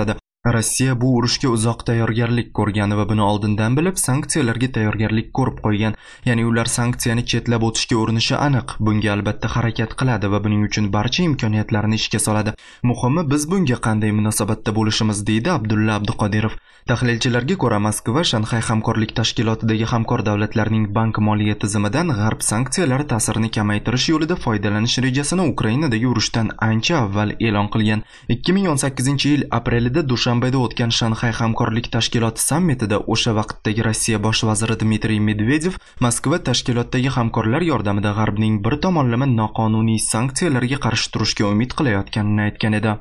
Rossiya bu urushga uzoq tayyorgarlik ko'rgan va buni oldindan bilib sanksiyalarga tayyorgarlik ko'rib qo'ygan. Ya'ni ular sanksiyani chetlab o'tishga urinishi aniq. Bunga albatta harakat qiladi va buning uchun barcha imkoniyatlarni ishga soladi. Muhimi biz bunga qanday munosabatda bo'lishimiz, deydi Abdulla Abduqodirov. Tahlilchilarga ko'ra, Moskva Shanxay hamkorlik tashkilotidagi hamkor davlatlarning bank moliya tizimidan g'arb sanksiyalari ta'sirini kamaytirish yo'lida foydalanish rejasini Ukrainadagi urushdan ancha avval e'lon qilgan. ikki ming o'n sakkizinchi yil aprelida Dushanbeda o'tgan Shanxay hamkorlik tashkiloti sammitida o'sha vaqtdagi Rossiya bosh vaziri Dmitriy Medvedev Moskva tashkilotdagi hamkorlar yordamida g'arbning bir tomonlama noqonuniy sanksiyalarga qarshi turishga umid qilayotganini aytgan edi.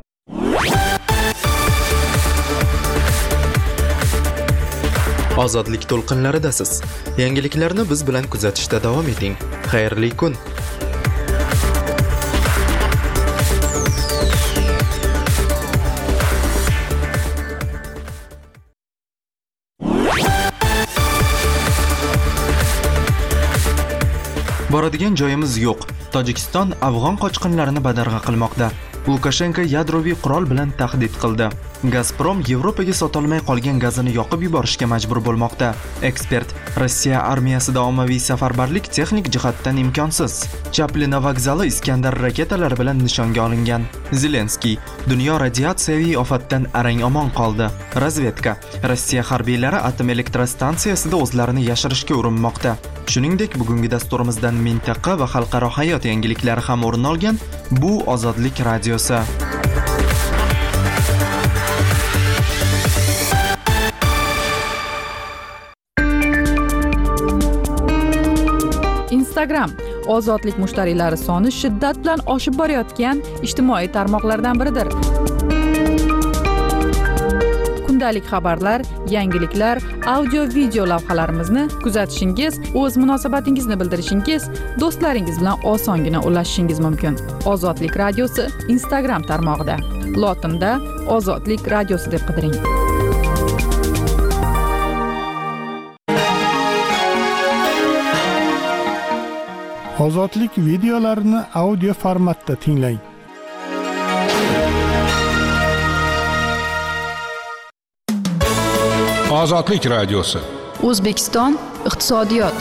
Ozodlik to'lqinlaridasiz. Yangiliklarni biz bilan kuzatishda davom eting. Xayrli kun. Boradigan joyimiz yo'q. Tojikiston afg'on qochqinlarini badarg'a qilmoqda. Lukashenko yadroviy qurol bilan tahdid qildi. Gazprom Yevropaga sotolmay qolgan gazini yoqib yuborishga majbur bo'lmoqda. Ekspert: Rossiya armiyasida ommaviy safarbarlik texnik jihatdan imkonsiz. Chaplina vokzali Iskandar raketalari bilan nishonga olingan. Zelenskiy: dunyo radiatsiyaviy ofatdan arang omon qoldi. Razvedka: Rossiya harbiylari atom elektrostansiyasida o'zlarini yashirishga urinmoqda. Shuningdek, bugungi dasturimizdan mintaqa va xalqaro hayot yangiliklari ham o'rin olgan. Bu Ozodlik radiosi. Instagram ozodlik mushtariylari soni shiddat bilan oshib borayotgan ijtimoiy tarmoqlardan biridir. Kundalik xabarlar, yangiliklar, audio video lavhalarimizni kuzatishingiz, o'z munosabatingizni bildirishingiz, do'stlaringiz bilan osongina ulashishingiz mumkin. Ozodlik radiosi Instagram tarmog'ida. Lotinda Ozodlik radiosi deb qidiring. Ozodlik videolarini audio formatda tinglang. Ozodlik radiosi. O'zbekiston iqtisodiyot.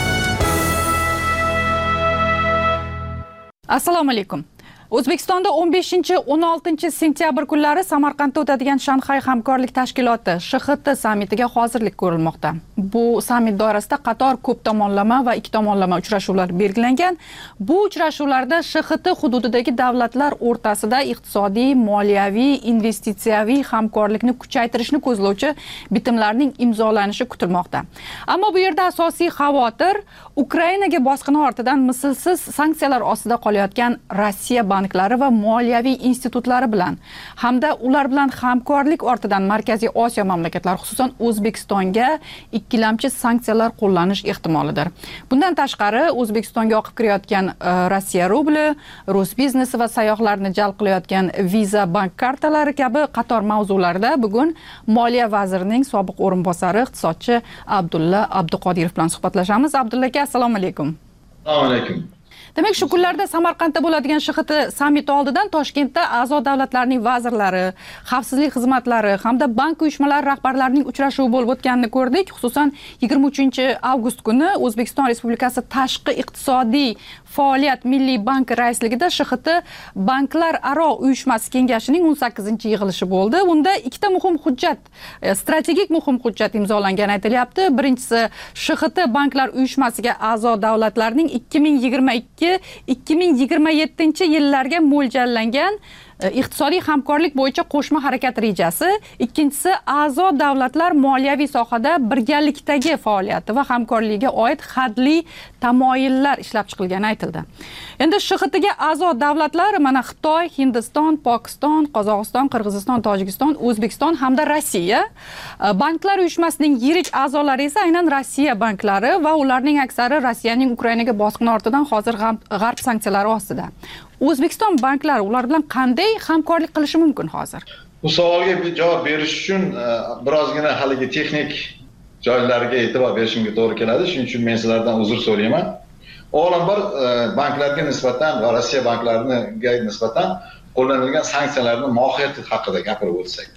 Assalomu alaykum. O'zbekistonda o'n beshinchi o'n oltinchi sentyabr kunlari Samarqandda o'tadigan Shanxay hamkorlik tashkiloti Sh X T sammitiga hozirlik ko'rilmoqda. Bu sammit doirasida qator ko'p tomonlama va ikki tomonlama uchrashuvlar belgilangan. Bu uchrashuvlarda Sh X T hududidagi davlatlar o'rtasida iqtisodiy, moliyaviy, investitsiyaviy hamkorlikni kuchaytirishni ko'zlovchi bitimlarning imzolanishi kutilmoqda. Ammo bu yerda asosiy xavotir Ukrainaga bosqini ortidan mislsiz sanksiyalar ostida qolayotgan Rossiya banklari va moliyaviy institutlari bilan hamda ular bilan hamkorlik ortidan Markaziy Osiyo mamlakatlari, xususan O'zbekistonga ikkilamchi sanksiyalar qo'llanish ehtimolidir. Bundan tashqari, O'zbekistonga oqib kirayotgan Rossiya rubli, rus biznesi va sayyohlarni jalb qilayotgan Visa bank kartalari kabi qator mavzularda bugun Moliya vazirining sobiq o'rinbosari iqtisodchi Abdulla Abduqodirov bilan suhbatlashamiz. Abdulla aka, assalomu alaykum. Assalomu alaykum. Demak, shu kunlarda Samarqandda bo'ladigan Sh X T sammiti oldidan Toshkentda a'zo davlatlarning vazirlari, xavfsizlik xizmatlari hamda bank uyushmalari rahbarlarining uchrashuvi bo'lib o'tganini ko'rdik. Xususan, yigirma uchinchi avgust kuni O'zbekiston Respublikasi Tashqi iqtisodiy faoliyat milliy banki raisligida Sh X T banklar aro uyushmasi kengashining o'n sakkizinchi yig'ilishi bo'ldi. Unda ikkita muhim hujjat, strategik muhim hujjat imzolangani aytilyapti. Birinchisi, Sh X T banklar uyushmasiga a'zo davlatlarning ikki ming yigirma ikki ikki ming yigirma yettinchi yillarga mo'ljallangan iqtisodiy hamkorlik bo'yicha qo'shma harakat rejasi. Ikkinchisi, a'zo davlatlar moliyaviy sohada birgalikdagi faoliyati va hamkorligiga oid hadli tamoyillar ishlab chiqilgani aytildi. Endi Sh X T ga a'zo davlatlar mana Xitoy, Hindiston, Pokiston, Qozog'iston, Qirg'iziston, Tojikiston, O'zbekiston hamda Rossiya. Banklar uyushmasining yirik a'zolari esa aynan Rossiya banklari va ularning aksari Rossiyaning Ukrainaga bosqini ortidan hozir g'arb sanksiyalari ostida. O'zbekiston banklari ular bilan qanday hamkorlik qilishi mumkin hozir? Bu savolga javob berish uchun birozgina haligi texnik joylariga e'tibor berishimga to'g'ri keladi. Shuning uchun men sizlardan uzr so'rayman. Avvalambor banklarga nisbatan va Rossiya banklariga nisbatan qo'llanilgan sanksiyalarning mohiyati haqida gapirib o'tsak.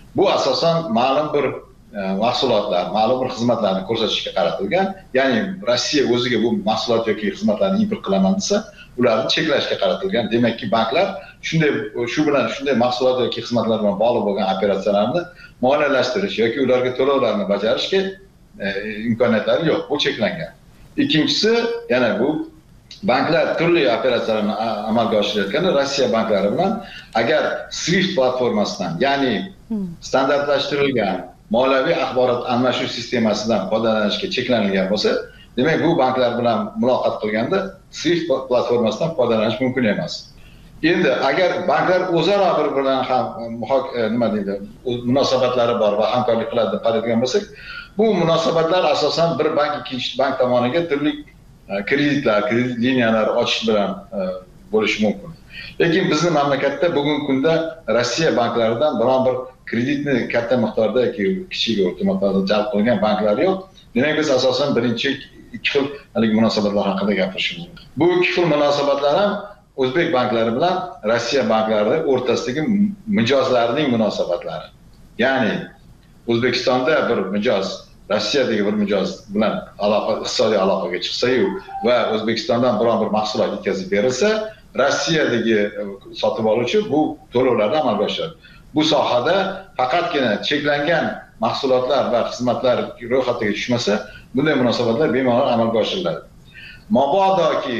Bu asosan ma'lum bir mahsulotlar, ma'lum bir xizmatlarni ko'rsatishga qaratilgan. Ya'ni Rossiya o'ziga bu mahsulot yoki xizmatlarni import qilaman desa, ularni cheklashga qaratilgan. Demakki, banklar shunday shu bilan shunday mahsulot yoki xizmatlar bilan bog'liq bo'lgan operatsiyalarni moliyalashtirish yoki ularga to'lovlarni bajarishga e, imkoniyatlari yo'q. Bu cheklangan. Ikkinchisi, yana bu banklar turli operatsiyalarni amalga oshirayotganda Rossiya banklari bilan agar SWIFT platformasidan, ya'ni standartlashtirilgan moliyaviy axborot almashuv sistemasidan foydalanishga cheklanilgan bo'lsa, demak bu banklar bilan muloqot qilganda SWIFT platformasidan foydalanish mumkin emas. Endi agar banklar o'zaro bir-biridan ham nima deydi, munosabatlari bor va hamkorlik qiladi deb qaraydigan bo'lsak, bu munosabatlar asosan bir bank ikkinchi bank tomoniga turli kreditlar, kredit liniyalari ochish bilan bo'lishi mumkin. Lekin bizning mamlakatda bugungi kunda Rossiya banklaridan biron bir kreditni katta miqdorda yoki kichik o'rta miqdorda jalb qilgan banklar yo'q. Demak, biz asosan birinchi ikki xil hali munosabatlar haqida gapirishimiz mumkin. Bu ikki xil munosabatlar ham O'zbek banklari bilan Rossiya banklari o'rtasidagi mijozlarning munosabatlari. Ya'ni O'zbekistonda bir mijoz Rossiyadagi bir mijoz bilan aloqa, iqtisodiy aloqaga chiqsa-yu va O'zbekistondan biron bir mahsulot yetkazib berilsa, Rossiyadagi sotib oluvchi bu to'lovlarni amalga oshiradi. Bu sohada faqatgina cheklangan mahsulotlar va xizmatlar ro'yxatiga tushmasa, bunday munosabatlar bemalol amalga oshiriladi. Mabodoki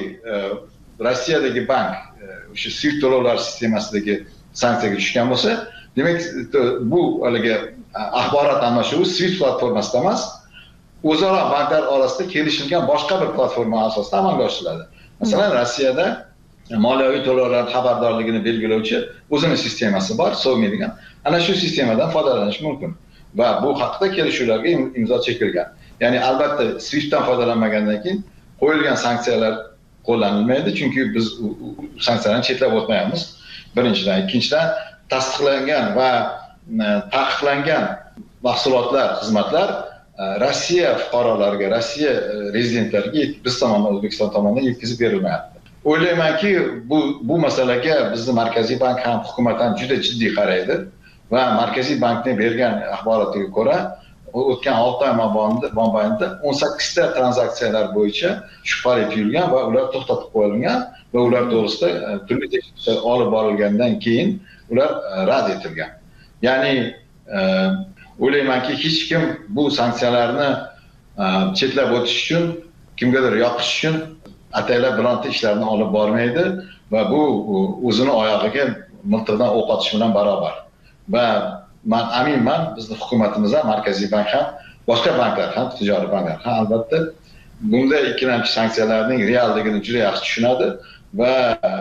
Rossiyadagi bank o'sha SWIFT to'lovlar sistemasidagi sanksiyaga tushgan bo'lsa, demak bu haligi axborot almashuvi SWIFT platformasida emas, o'zaro banklar orasida kelishilgan boshqa bir platforma asosida amalga oshiriladi. Masalan, Rossiyada moliyaviy to'lovlar xabardorligini belgilovchi o'zining sistemasi bor, SOMI degan. Ana shu sistemadan foydalanish mumkin va bu haqida kelishuvlarga imzo chekilgan. Ya'ni albatta SWIFTdan foydalanmagandan keyin qo'yilgan sanksiyalar qo'llanilmaydi, chunki biz sanksiyalarni chetlab o'tmayapmiz. Birinchidan, ikkinchidan tasdiqlangan va taqiqlangan mahsulotlar, xizmatlar Rossiya fuqarolariga, Rossiya rezidentlariga biz tomonidan, O'zbekiston tomonidan yetkazib berilmayapti. O'ylaymanki, bu bu masalaga bizning Markaziy bank ham, hukumat ham juda jiddiy qaraydi va Markaziy bankning bergan axborotiga ko'ra, o'tgan olti oy mobaynida o'n sakkizta tranzaksiyalar bo'yicha shubhali tuyulgan va ular to'xtatib qo'yilgan va ular to'g'risida turli tekshirishlar olib borilgandan keyin ular rad etilgan. Ya'ni o'ylaymanki, hech kim bu sanksiyalarni chetlab o'tish uchun, kimgadir yoqish uchun ataylab bironta ishlarni olib bormaydi va bu o'zini oyog'iga miltiqdan o'q otish bilan barobar. Va men aminman, bizning hukumatimiz ham, Markaziy bank ham, boshqa banklar ham, tijoriy banklar ham albatta bunday ikkilamchi sanksiyalarning realligini juda yaxshi tushunadi va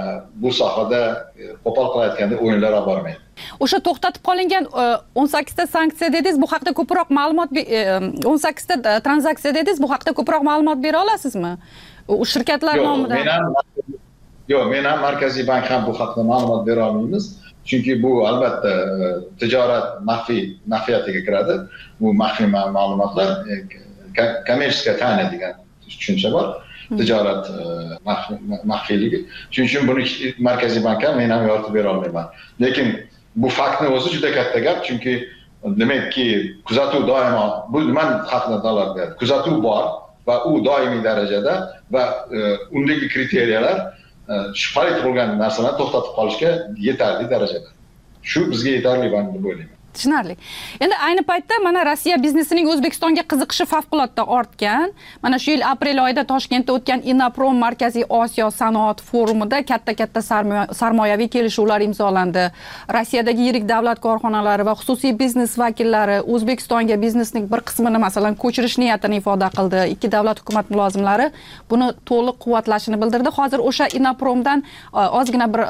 bu sohada qo'pol qilayotganda o'yinlar olib bormaydi. O'sha to'xtatib qolingan o'n sakkizta sanksiya dedingiz, bu haqda ko'proq ma'lumot, o'n sakkizta tranzaksiya dedingiz, bu haqda ko'proq ma'lumot bera olasizmi? U shirkatlar nomidan. Men ham Yo'q, men ham Markaziy bank ham bu haqda ma'lumot bera olmaymiz. Chunki bu albatta tijorat maxfiy maxfiyatiga kiradi. Bu maxfiy ma'lumotlar kommersiya tajna degan tushuncha bor. Tijorat maxfiyligi. Shuning uchun buni Markaziy bank ham men ham yoritib bera olmayman. Lekin bu faktni o'zi juda katta gap, chunki demakki kuzatuv doimo bu nima haqida dalolat beradi. Kuzatuv bor va u doimiy darajada va undagi kriteriyalar shubhali bo'lgan narsalarni to'xtatib qolishga yetarli darajada. Shu bizga yetarli deb o'ylayman. Tushunarli. Endi ayni paytda mana Rossiya biznesining O'zbekistonga qiziqishi favqulodda ortgan. Mana shu yil aprel oyida Toshkentda o'tgan Inaprom Markaziy Osiyo sanoat forumida katta-katta sarmoyaviy kelishuvlar imzolandi. Rossiyadagi yirik davlat korxonalari va xususiy biznes vakillari O'zbekistonga biznesning bir qismini masalan ko'chirish niyatini ifoda qildi. Ikki davlat hukumat mulozimlari buni to'liq quvvatlashini bildirdi. Hozir o'sha Inapromdan ozgina bir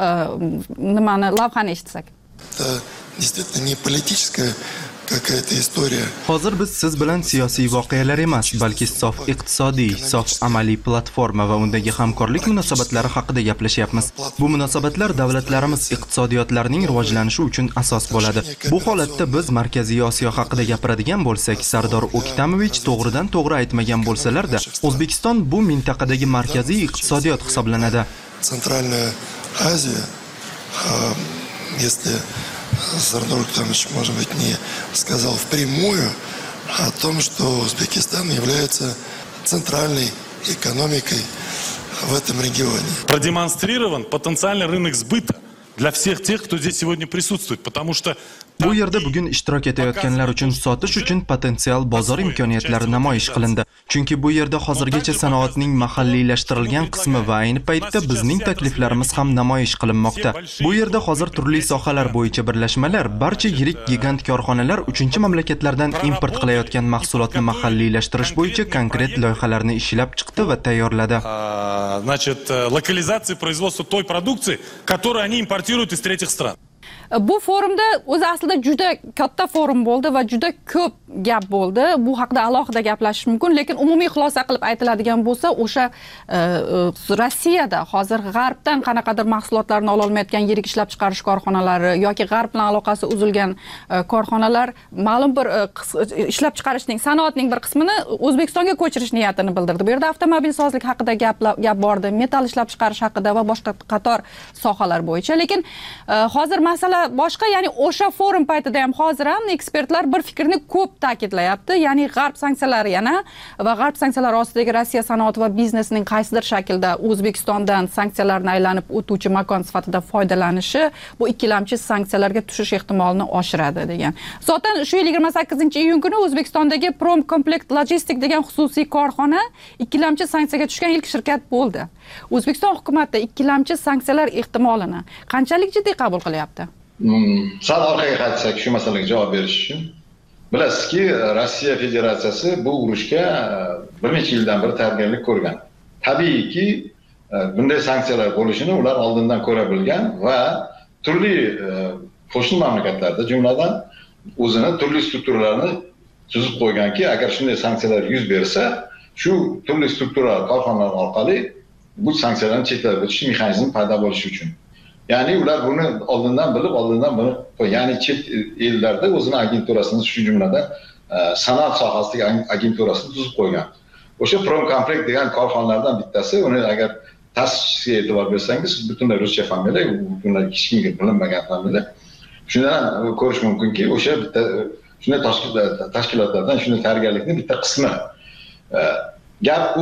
nimani lavhani eshitsak. Действительно не политическая какая-то история. Hozir biz siz bilan siyosiy voqealar emas, balki sof iqtisodiy, sof amaliy platforma va undagi hamkorlik munosabatlari haqida gaplashyapmiz. Bu munosabatlar davlatlarimiz iqtisodiyotlarining rivojlanishi uchun asos bo'ladi. Bu holatda biz Markaziy Osiyo haqida gapiradigan bo'lsak, Sardor O'ktamovich to'g'ridan to'g'ri aytmagan bo'lsalar-da, O'zbekiston bu mintaqadagi markaziy iqtisodiyot hisoblanadi. Centrальная Азия, если Сардор Викторович, может быть, не сказал впрямую о том, что Узбекистан является центральной экономикой в этом регионе. Продемонстрирован потенциальный рынок сбыта для всех тех, кто здесь сегодня присутствует, потому что bu yerda bugun ishtirok etayotganlar uchun sotish uchun potensial bozor imkoniyatlari namoyish qilindi. Chunki bu yerda hozirgacha sanoatning mahalliylashtirilgan qismi va ayni paytda bizning takliflarimiz ham namoyish qilinmoqda. Bu yerda hozir turli sohalar bo'yicha birlashmalar, barcha yirik gigant korxonalar uchinchi mamlakatlardan import qilayotgan mahsulotni mahalliylashtirish bo'yicha konkret loyihalarni ishlab chiqdi va tayyorladi. Значит, локализация производства той продукции, которую они импортируют из третьих стран. Bu forumda o'zi aslida juda katta forum bo'ldi va juda ko'p gap bo'ldi. Bu haqida alohida gaplashish mumkin, lekin umumiy xulosa qilib aytiladigan bo'lsa, o'sha Rossiyada hozir g'arbdan qanaqadir mahsulotlarni ola olmayotgan yirik ishlab chiqarish korxonalari yoki g'arb bilan aloqasi uzilgan korxonalar ma'lum bir ishlab chiqarishning, sanoatning bir qismini O'zbekistonga ko'chirish niyatini bildirdi. Bu yerda avtomobilsozlik haqida gap gap bordi, metal ishlab chiqarish haqida va boshqa qator sohalar bo'yicha. Lekin hozir masala boshqa, ya'ni o'sha forum paytida ham hozir ham ekspertlar bir fikrni ko'p ta'kidlayapti, ya'ni g'arb sanksiyalari yana va g'arb sanksiyalari ostidagi Rossiya sanoati va biznesining qaysidir shaklda O'zbekistondan sanksiyalarni aylanib o'tuvchi makon sifatida foydalanishi bu ikkilamchi sanksiyalarga tushish ehtimolini oshiradi degan. Zotan shu yil yigirma sakkizinchi iyun kuni O'zbekistondagi Prom Complect Logistic degan xususiy korxona ikkilamchi sanksiyaga tushgan ilk shirkat bo'ldi. O'zbekiston hukumati ikkilamchi sanksiyalar ehtimolini qanchalik jiddiy qabul qilyapti? Sal orqaga qaytsak shu masalaga javob berish uchun, bilasizki, Rossiya Federatsiyasi bu urushga bir necha yildan beri tayyorgarlik ko'rgan. Tabiiyki, bunday sanksiyalar bo'lishini ular oldindan ko'ra bilgan va turli qo'shni mamlakatlarda, jumladan o'zini turli strukturalarni tuzib qo'yganki, agar shunday sanksiyalar yuz bersa, shu turli strukturalar, korxonalar orqali bu sanksiyalarni chetlab o'tish mexanizmi paydo bo'lishi uchun. Ya'ni ular buni oldindan bilib, oldindan buni, ya'ni chet ellarda o'zini agenturasini, shu jumladan sanoat sohasidagi agenturasini tuzib qo'ygan. O'sha Prom Complect degan korxonalardan bittasi, uni agar tasdiqchiga e'tibor bersangiz, butunlay ruscha familiya, butunlay hech kimga bilinmagan familiya. Shundan ko'rish mumkinki, o'sha bitta shunday tashkilotlardan shunday tayyorgarlikning bitta qismi. Gap u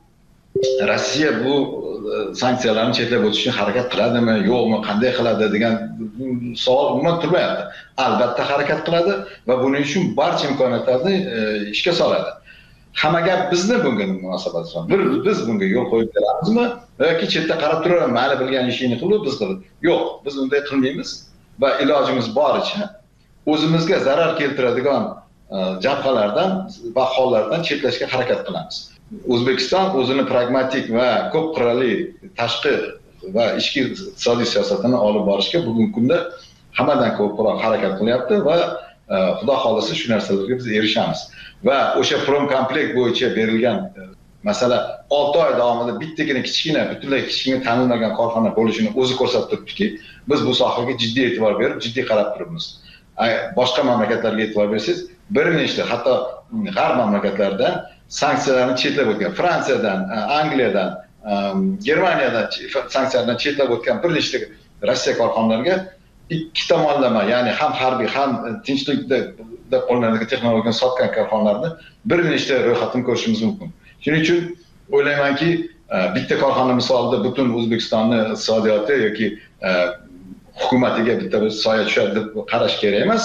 Rossiya bu sanksiyalarni chetlab o'tishga harakat qiladimi, yo'qmi, qanday qiladi degan savol umuman turmayapti. Albatta harakat qiladi va buning uchun barcha imkoniyatlarni ishga soladi. Hamma gap bizni bunga munosabat bilan. Biz bunga yo'l qo'yib beramizmi yoki chetda qarab turib, mayli bilgan ishini qilib biz qilib. Yo'q, biz unday qilmaymiz va ilojimiz boricha o'zimizga zarar keltiradigan jabhalardan va hollardan chetlashga harakat qilamiz. O'zbekiston o'zini pragmatik va ko'p qirrali tashqi va ichki iqtisodiy siyosatini olib borishga bugungi kunda hammadan ko'proq harakat qilyapti va xudo xolasa shu narsalarga biz erishamiz. Va o'sha Prom Complect bo'yicha berilgan masala olti oy davomida bittagina kichkina, butunlay kichkina ta'minlangan korxona bo'lishini o'zi ko'rsatib turibdiki, biz bu sohaga jiddiy e'tibor berib, jiddiy qarab turibmiz. Boshqa mamlakatlarga e'tibor bersangiz, bir nechta hatto g'arb mamlakatlardan sanksiyalarni chetlab o'tgan, Fransiyadan, Angliyadan, Germaniyadan sanksiyalarni chetlab o'tgan bir nechta Rossiya korxonalariga ikki tomonlama, ya'ni ham harbiy, ham tinchlikda qo'llanadigan texnologiyani sotgan korxonalarni bir nechta ro'yxatini ko'rishimiz mumkin. Shuning uchun o'ylaymanki, bitta korxona misolida butun O'zbekistonni iqtisodiyoti yoki hukumatiga bitta bir soya tushadi deb qarash kerak emas.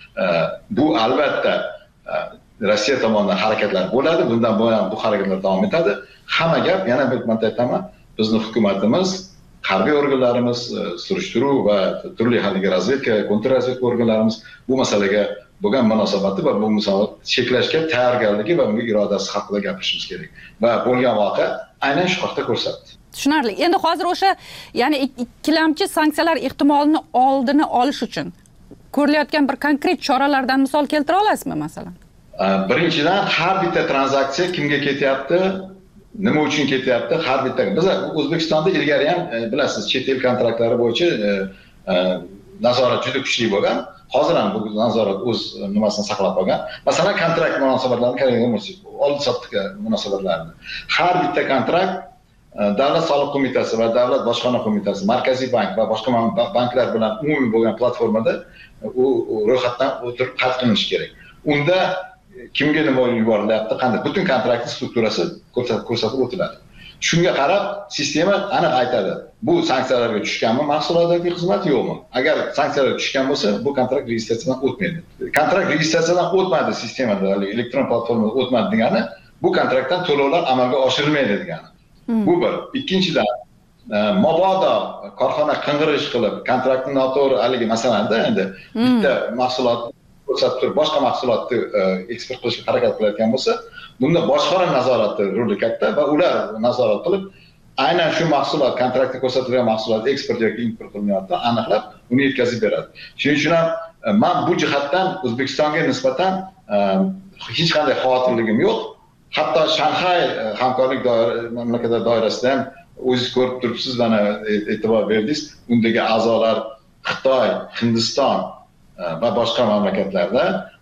Bu albatta Rossiya tomonidan harakatlar bo'ladi, bundan buyon bu harakatlar davom etadi. Hamma gap, yana bir marta aytaman, bizning hukumatimiz, harbiy organlarimiz, surishtiruv va turli xilgi razvedka, kontrrazvedka organlarimiz bu masalaga bo'lgan munosabati va bu munosabatni cheklashga tayyorgarligi va bunga irodasi haqida gapirishimiz kerak. Va bo'lgan voqea aynan shu haqda ko'rsatdi. Tushunarli. Endi hozir o'sha, ya'ni ikkilamchi sanksiyalar ehtimolini oldini olish uchun ko'rilayotgan bir konkret choralardan misol keltira olasizmi, masalan? Birinchidan, har bitta tranzaksiya kimga ketyapti, nima uchun ketyapti, har bitta. Biz O'zbekistonda ilgari ham bilasiz, chet el kontraktlari bo'yicha nazorat juda kuchli bo'lgan. Hozir ham bu nazorat o'z nimasini saqlab qolgan. Masalan, kontrakt munosabatlarini qaraydigan bo'lsak, oldi-sotdi munosabatlarini. Har bitta kontrakt davlat soliq qo'mitasi va davlat bojxona qo'mitasi, markaziy bank va boshqa banklar bilan umumiy bo'lgan platformada u ro'yxatdan o'tirib hal qilinishi kerak. Unda kimga nima yuborilyapti, qanday butun kontraktning strukturasi ko'rsatib o'tiladi. Shunga qarab sistema aniq aytadi. Bu sanksiyalarga tushganmi mahsulot yoki xizmat yo'qmi? Agar sanksiyalar tushgan bo'lsa, bu kontrakt registratsiyadan o'tmaydi. Kontrakt registratsiyadan o'tmadi sistemada, elektron platformada o'tmadi degani, bu kontraktdan to'lovlar amalga oshirilmaydi degani. Bu bir. Ikkinchidan, mabodo korxona qing'irish qilib, kontraktni noto'g'ri haligi masalanda endi bitta mahsulot ko'rsatib turib, boshqa mahsulotni eksport qilishga harakat qilayotgan bo'lsa, bunda bojxona nazorati roli katta va ular nazorat qilib, aynan shu mahsulot, kontraktda ko'rsatilgan mahsulot eksport yoki import qilinayotgan aniqlab, uni yetkazib beradi. Shuning uchun ham men bu jihatdan O'zbekistonga nisbatan hech qanday xavotirligim yo'q. Hatto Shanxay hamkorlik mamlakatlar doirasida ham o'zingiz ko'rib turibsiz, mana e'tibor berdingiz, undagi a'zolar Xitoy, Hindiston va boshqa mamlakatlarda,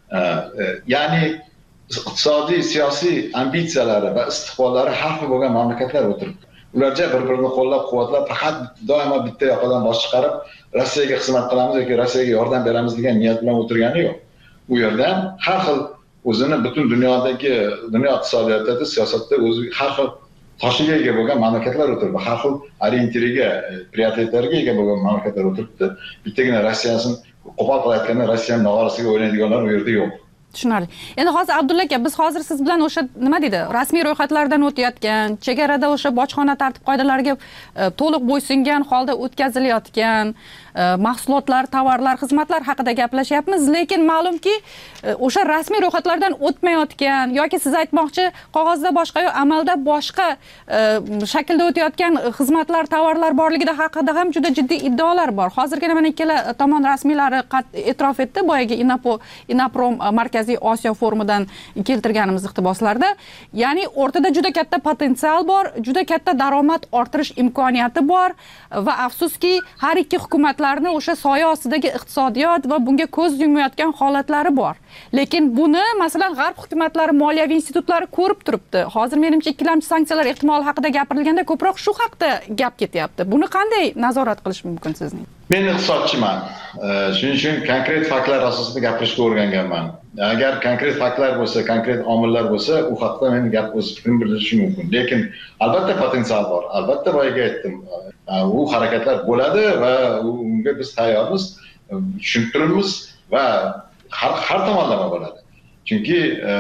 ya'ni iqtisodiy, siyosiy ambitsiyalari va istiqbollari har xil bo'lgan mamlakatlar o'tiribdi. Ularcha bir-birini qo'llab-quvvatlab, faqat doimo bitta yoqadan bosh chiqarib, Rossiyaga xizmat qilamiz yoki Rossiyaga yordam beramiz degan niyat bilan o'tirgani yo'q. U yerda har xil o'zini butun dunyodagi dunyo iqtisodiyotida, siyosatda o'zi har xil toshiga ega bo'lgan mamlakatlar o'tiribdi. Har xil orientiriga, prioritetlariga ega bo'lgan mamlakatlar o'tiribdi. Bittagina Rossiyasini qo'pol qilayotganda Rossiya nog'orasiga o'ynaydiganlar u yerda yo'q. Tushunarli. Endi hozir Abdulla aka, biz hozir siz bilan o'sha nima deydi, rasmiy ro'yxatlardan o'tayotgan, chegarada o'sha bojxona tartib-qoidalariga to'liq bo'ysungan holda o'tkazilayotgan mahsulotlar, tovarlar, xizmatlar haqida gaplashyapmiz, lekin ma'lumki, o'sha rasmiy ro'yxatlardan o'tmayotgan yoki siz aytmoqchi, qog'ozda boshqa yo amalda boshqa shaklda o'tayotgan xizmatlar, tovarlar borligida haqida ham juda jiddiy iddaolar bor. Hozirgina mana ikkala tomon rasmiylari e'tirof etdi, boyagi Inapo, Inaprom Markaziy Osiyo forumidan keltirganimiz iqtiboslarda. Ya'ni o'rtada juda katta potensial bor, juda katta daromad orttirish imkoniyati bor va afsuski, har ikki hukumat o'sha soya ostidagi iqtisodiyot va bunga ko'z yummayotgan holatlari bor. Lekin buni masalan G'arb hukumatlari, moliyaviy institutlari ko'rib turibdi. Hozir menimcha ikkilamchi sanksiyalar ehtimoli haqida gapirilganda ko'proq shu haqda gap ketyapti. Buni qanday nazorat qilish mumkin sizning? Men iqtisodchiman. Shuning uchun konkret faktlar asosida gapirishga o'rganganman. Agar konkret faktlar bo'lsa, konkret omillar bo'lsa, u haqda men gap o'z fikrimni bildirishim mumkin. Lekin albatta potensial bor. Albatta boyaga aytdim. U harakatlar bo'ladi va unga biz tayyormiz, tushuntiramiz va har har tomonlama bo'ladi. Chunki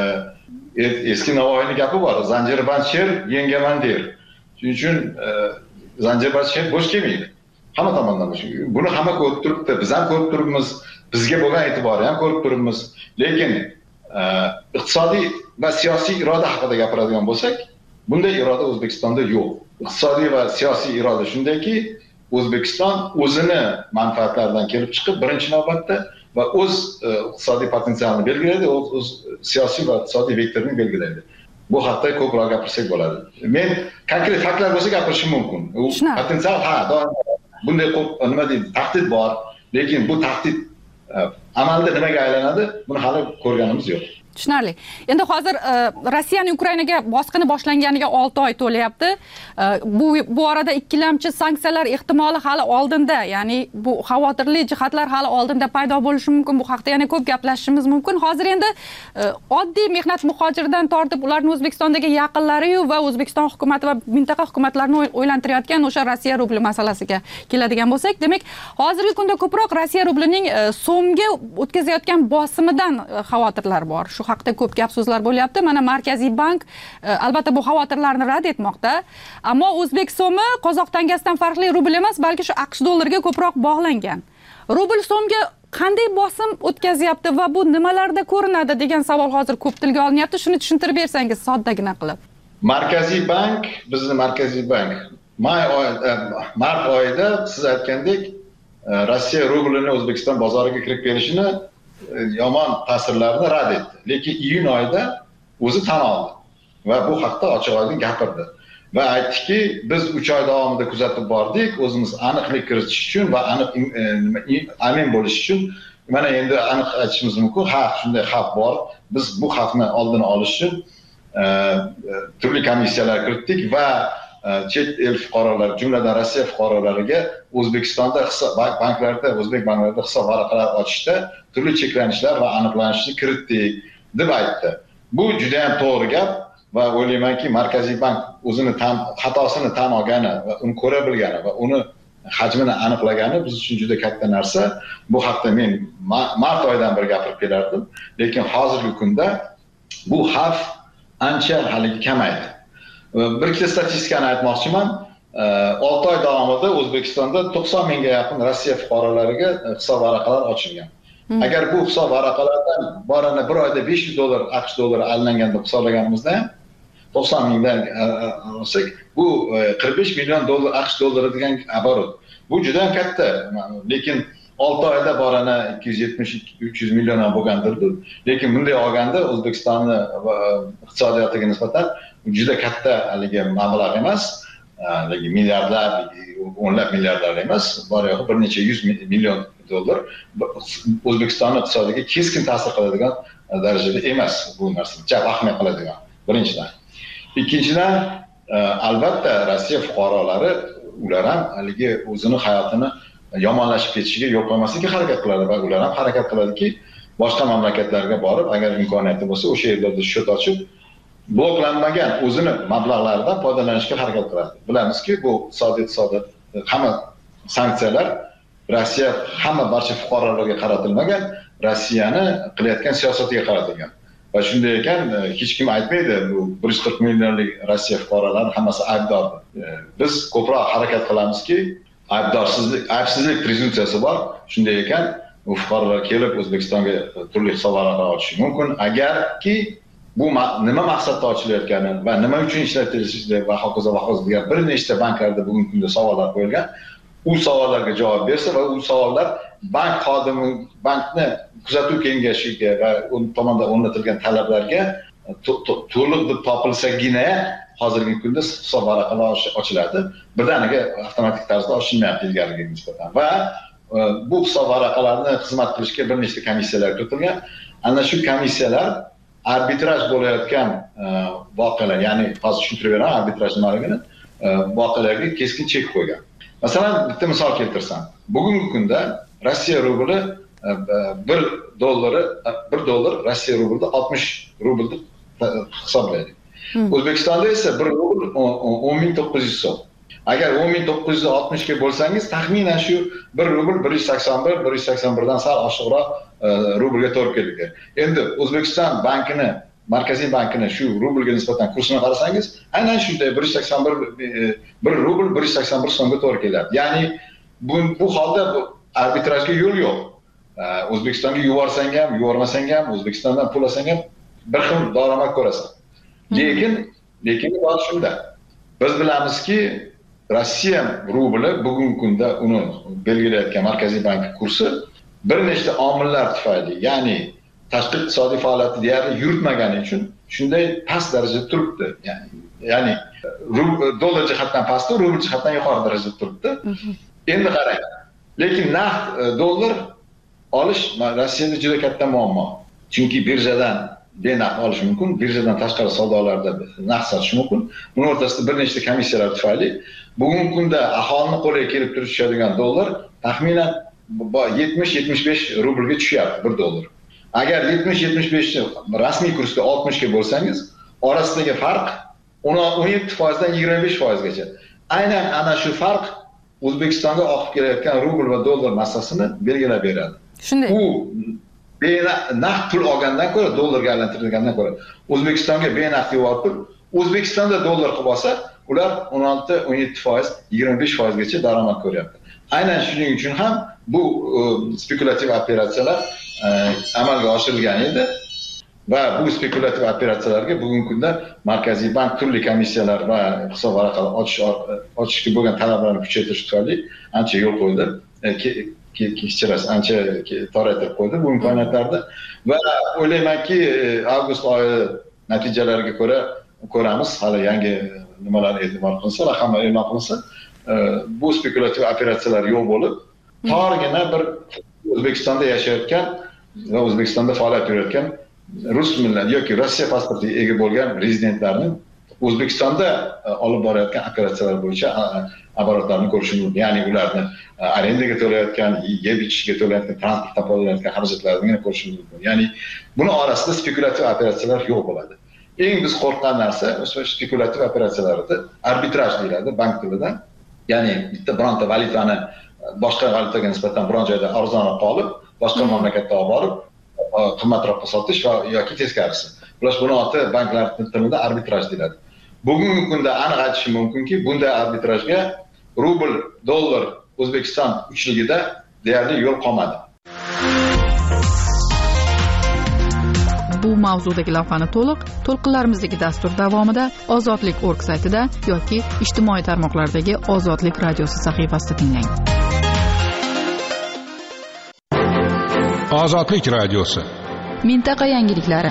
eski Navoiyning gapi bor, zanjirband sher yengaman der. Shuning uchun zanjirband sher bo'sh kelmaydi. Hamma tomonlama. Buni hamma ko'rib turibdi, biz ham ko'rib turibmiz, bizga bo'lgan e'tiborni ham ko'rib turibmiz. Lekin iqtisodiy va siyosiy iroda haqida gapiradigan bo'lsak, bunday iroda O'zbekistonda yo'q. Iqtisodiy va siyosiy iroda shundayki, O'zbekiston o'zini manfaatlaridan kelib chiqib, birinchi navbatda va o'z iqtisodiy potensialini belgilaydi, o'z siyosiy va iqtisodiy vektorini belgilaydi. Bu haqda ko'proq gapirsak bo'ladi. Men konkret faktlar bo'lsa gapirishim mumkin. U potensial ha, doim bunday nima deydi, tahdid bor, lekin bu tahdid amalda nimaga aylanadi, buni hali ko'rganimiz yo'q. Tushunarli. Endi hozir Rossiyaning Ukrainaga bosqini boshlanganiga olti oy to'layapti. Bu bu orada ikkilamchi sanksiyalar ehtimoli hali oldinda, ya'ni bu xavotirli jihatlar hali oldinda paydo bo'lishi mumkin. Bu haqda yana ko'p gaplashishimiz mumkin. Hozir endi oddiy mehnat muhojiridan tortib ularning O'zbekistondagi yaqinlari va O'zbekiston hukumati va mintaqa hukumatlarini o'ylantirayotgan o'sha Rossiya rubli masalasiga keladigan bo'lsak, demak, hozirgi kunda ko'proq Rossiya rublining so'mga o'tkazayotgan bosimidan xavotirlar bor. Shu haqda ko'p gap so'zlar bo'lyapti. Mana Markaziy bank albatta bu xavotirlarni rad etmoqda. Ammo o'zbek so'mi qozoq tangasidan farqli rubl emas, balki shu AQSh dollariga ko'proq bog'langan. Rubl so'mga qanday bosim o'tkazyapti va bu nimalarda ko'rinadi degan savol hozir ko'p tilga olinyapti. Shuni tushuntirib bersangiz soddagina qilib. Markaziy bank, bizning Markaziy bank may oyida, mart oyida siz aytgandek Rossiya rublini O'zbekiston bozoriga kirib kelishini yomon ta'sirlarini rad etdi. Lekin iyun oyida o'zi tan oldi va bu haqda ochiq-oydin gapirdi. Va aytdiki, biz uch oy davomida kuzatib bordik, o'zimiz aniqlik kiritish uchun va aniq amin bo'lish uchun mana endi aniq aytishimiz mumkin, ha, shunday xavf bor. Biz bu xavfni oldini olish uchun turli komissiyalar kiritdik va chet el fuqarolari, jumladan Rossiya fuqarolariga O'zbekistonda hisob banklarda, o'zbek banklarida hisob varaqalar ochishda turli cheklanishlar va aniqlanishni kiritdik deb aytdi. Bu juda ham to'g'ri gap va o'ylaymanki, Markaziy bank o'zini tan xatosini tan olgani va uni ko'ra bilgani va uni hajmini aniqlagani biz uchun juda katta narsa. Bu haqda men mart oyidan beri gapirib kelardim, lekin hozirgi kunda bu xavf ancha haligi kamaydi. Bir ikkita statistikani aytmoqchiman. olti oy davomida O'zbekistonda to'qson mingga yaqin Rossiya fuqarolariga hisob varaqalar ochilgan. Agar bu hisob varaqalardan borini bir oyda besh yuz dollar AQSh dollari alingan deb hisoblaganimizda ham to'qson mingdan olsak, bu qirq besh million dollar AQSh dollari degan оборот. Bu juda ham katta, lekin olti oyda borini ikki yuz yetmish uch yuz million ham bo'lgandir. Lekin bunday olganda O'zbekistonning iqtisodiyotiga nisbatan juda katta haligi mablag' emas, haligi milliardlar, o'nlab milliardlar emas, bor yo'g'i bir necha yuz million dollar O'zbekistonning iqtisodiyotiga keskin ta'sir qiladigan darajada emas bu narsa. Jab ahamiyat qiladigan. Birinchidan. Ikkinchidan, albatta Rossiya fuqarolari ular ham haligi o'zining hayotini yomonlashib ketishiga yo'l qo'ymaslikka harakat qiladi va ular ham harakat qiladiki, boshqa mamlakatlarga borib, agar imkoniyati bo'lsa, o'sha yerlarda shot ochib, bloklanmagan o'zini mablag'laridan foydalanishga harakat qiladi. Bilamizki, bu iqtisodiy iqtisodiyot hamma sanksiyalar Rossiya hamma barcha fuqarolarga qaratilmagan, Rossiyani qilayotgan siyosatiga qaratilgan. Va shunday ekan, hech kim aytmaydi, bu bir yuz qirq millionlik Rossiya fuqarolari hammasi aybdor. Biz ko'proq harakat qilamizki, aybdorsizlik, aybsizlik prezumpsiyasi bor. Shunday ekan, bu fuqarolar kelib O'zbekistonga turli hisoblarni ochishi mumkin. Agarki bu nima maqsadda ochilayotgani va nima uchun ishlatilishiga va hokazo va hokazo degan bir nechta banklarda bugungi kunda savollar qo'yilgan. U savollarga javob bersa va u savollar bank xodimi, bankni kuzatuv kengashiga va uning tomonidan o'rnatilgan talablarga to'liq deb topilsagina hozirgi kunda hisob varaqalar ochiladi. Birdaniga avtomatik tarzda ochilmayapti ilgarigiga nisbatan. Va bu hisob varaqalarni xizmat qilishga bir nechta komissiyalar kiritilgan. Ana shu komissiyalar arbitraj bo'layotgan voqealar, ya'ni hozir tushuntirib beraman arbitraj nimaligini, voqealarga keskin chek qo'ygan. Masalan, bitta misol keltirsam, bugungi kunda Rossiya rubli bir dollari bir dollar Rossiya rublida oltmish rubl deb hisoblaydi. O'zbekistonda esa bir rubl o'n ming to'qqiz yuz so'm. Agar o'n ming to'qqiz yuz oltmish ga bo'lsangiz, taxminan shu bir rubl bir yuz sakson bir bir yuz sakson bir dan sal oshiqroq rublga to'g'ri keladi. Endi O'zbekiston bankini, Markaziy bankini shu rublga nisbatan kursini qarasangiz, aynan shunday bir yuz sakson bir bir rubl bir yuz sakson bir so'mga to'g'ri keladi. Ya'ni bu bu holda bu arbitrajga yo'l yo'q. O'zbekistonga yuborsang ham, yubormasang ham, O'zbekistondan pul olsang ham bir xil daromad ko'rasan. Lekin lekin bor shunda. Biz bilamizki, Rossiya rubli bugungi kunda uni belgilayotgan Markaziy bank kursi bir nechta omillar tufayli, ya'ni tashqi iqtisodiy faoliyatni deyarli yuritmagani uchun shunday past darajada turibdi. Ya'ni ya'ni dollar jihatdan past, rubl jihatdan yuqori darajada turibdi. Endi qarang. Lekin naqd dollar olish Rossiyada juda katta muammo. Chunki birjadan benaqd olish mumkin, birjadan tashqari savdolarda naqd sotish mumkin. Buning o'rtasida bir nechta komissiyalar tufayli bugungi kunda aholining qo'liga kelib turishadigan dollar taxminan yetmish yetmish besh rublga tushyapti bir dollar. Agar yetmish yetmish besh rasmiy kursga oltmish ga bo'lsangiz, orasidagi farq o'n yetti foiz dan yigirma besh foiz gacha. Aynan ana shu farq O'zbekistonga oqib kelayotgan rubl va dollar masalasini belgilab beradi. Shunday. U benaqd pul olgandan ko'ra, dollarga aylantirilgandan ko'ra, O'zbekistonga benaqd yuborib pul, O'zbekistonda dollar qilib olsa, ular o'n olti o'n yetti foiz, yigirma besh foiz gacha daromad ko'ryapti. Aynan shuning uchun ham bu spekulativ operatsiyalar amalga oshirilgan edi va bu spekulativ operatsiyalarga bugungi kunda Markaziy bank turli komissiyalar va hisob varaqalar ochish ochishga bo'lgan talablarni kuchaytirish tufayli ancha yo'l qo'ydi. Kechirasiz, ancha toraytirib qo'ydi bu imkoniyatlarni va o'ylaymanki, avgust oyi natijalariga ko'ra ko'ramiz, hali yangi nimalar e'tibor qilinsa, raqamlar e'lon qilinsa, bu spekulativ operatsiyalar yo'q bo'lib, torgina bir O'zbekistonda yashayotgan va O'zbekistonda faoliyat yuritayotgan rus millati yoki Rossiya pasportiga ega bo'lgan rezidentlarning O'zbekistonda olib borayotgan operatsiyalar bo'yicha оборотlarni ko'rishimiz mumkin. Ya'ni ularni arendaga to'layotgan, yeb ichishga to'layotgan, transportda qo'llanayotgan xarajatlarni ko'rishimiz mumkin. Ya'ni buni orasida spekulativ operatsiyalar yo'q bo'ladi. Eng biz qo'rqqan narsa o'sha spekulativ operatsiyalarda arbitraj deyiladi bank tilida. Ya'ni bitta bironta valyutani boshqa valyutaga nisbatan biron joyda arzonroq olib, boshqa mamlakatga olib borib, qimmatroqqa sotish va yoki teskarisi. Plus buni oti banklar tilida arbitraj deyiladi. Bugungi kunda aniq aytishim mumkinki, bunday arbitrajga rubl, dollar, O'zbekiston uchligida deyarli yo'l qolmadi. Bu mavzudagi lavhani to'liq to'lqinlarimizdagi dastur davomida ozodlik nokta org saytida yoki ijtimoiy tarmoqlardagi Ozodlik radiosi sahifasida tinglang. Ozodlik radiosi. Mintaqa yangiliklari.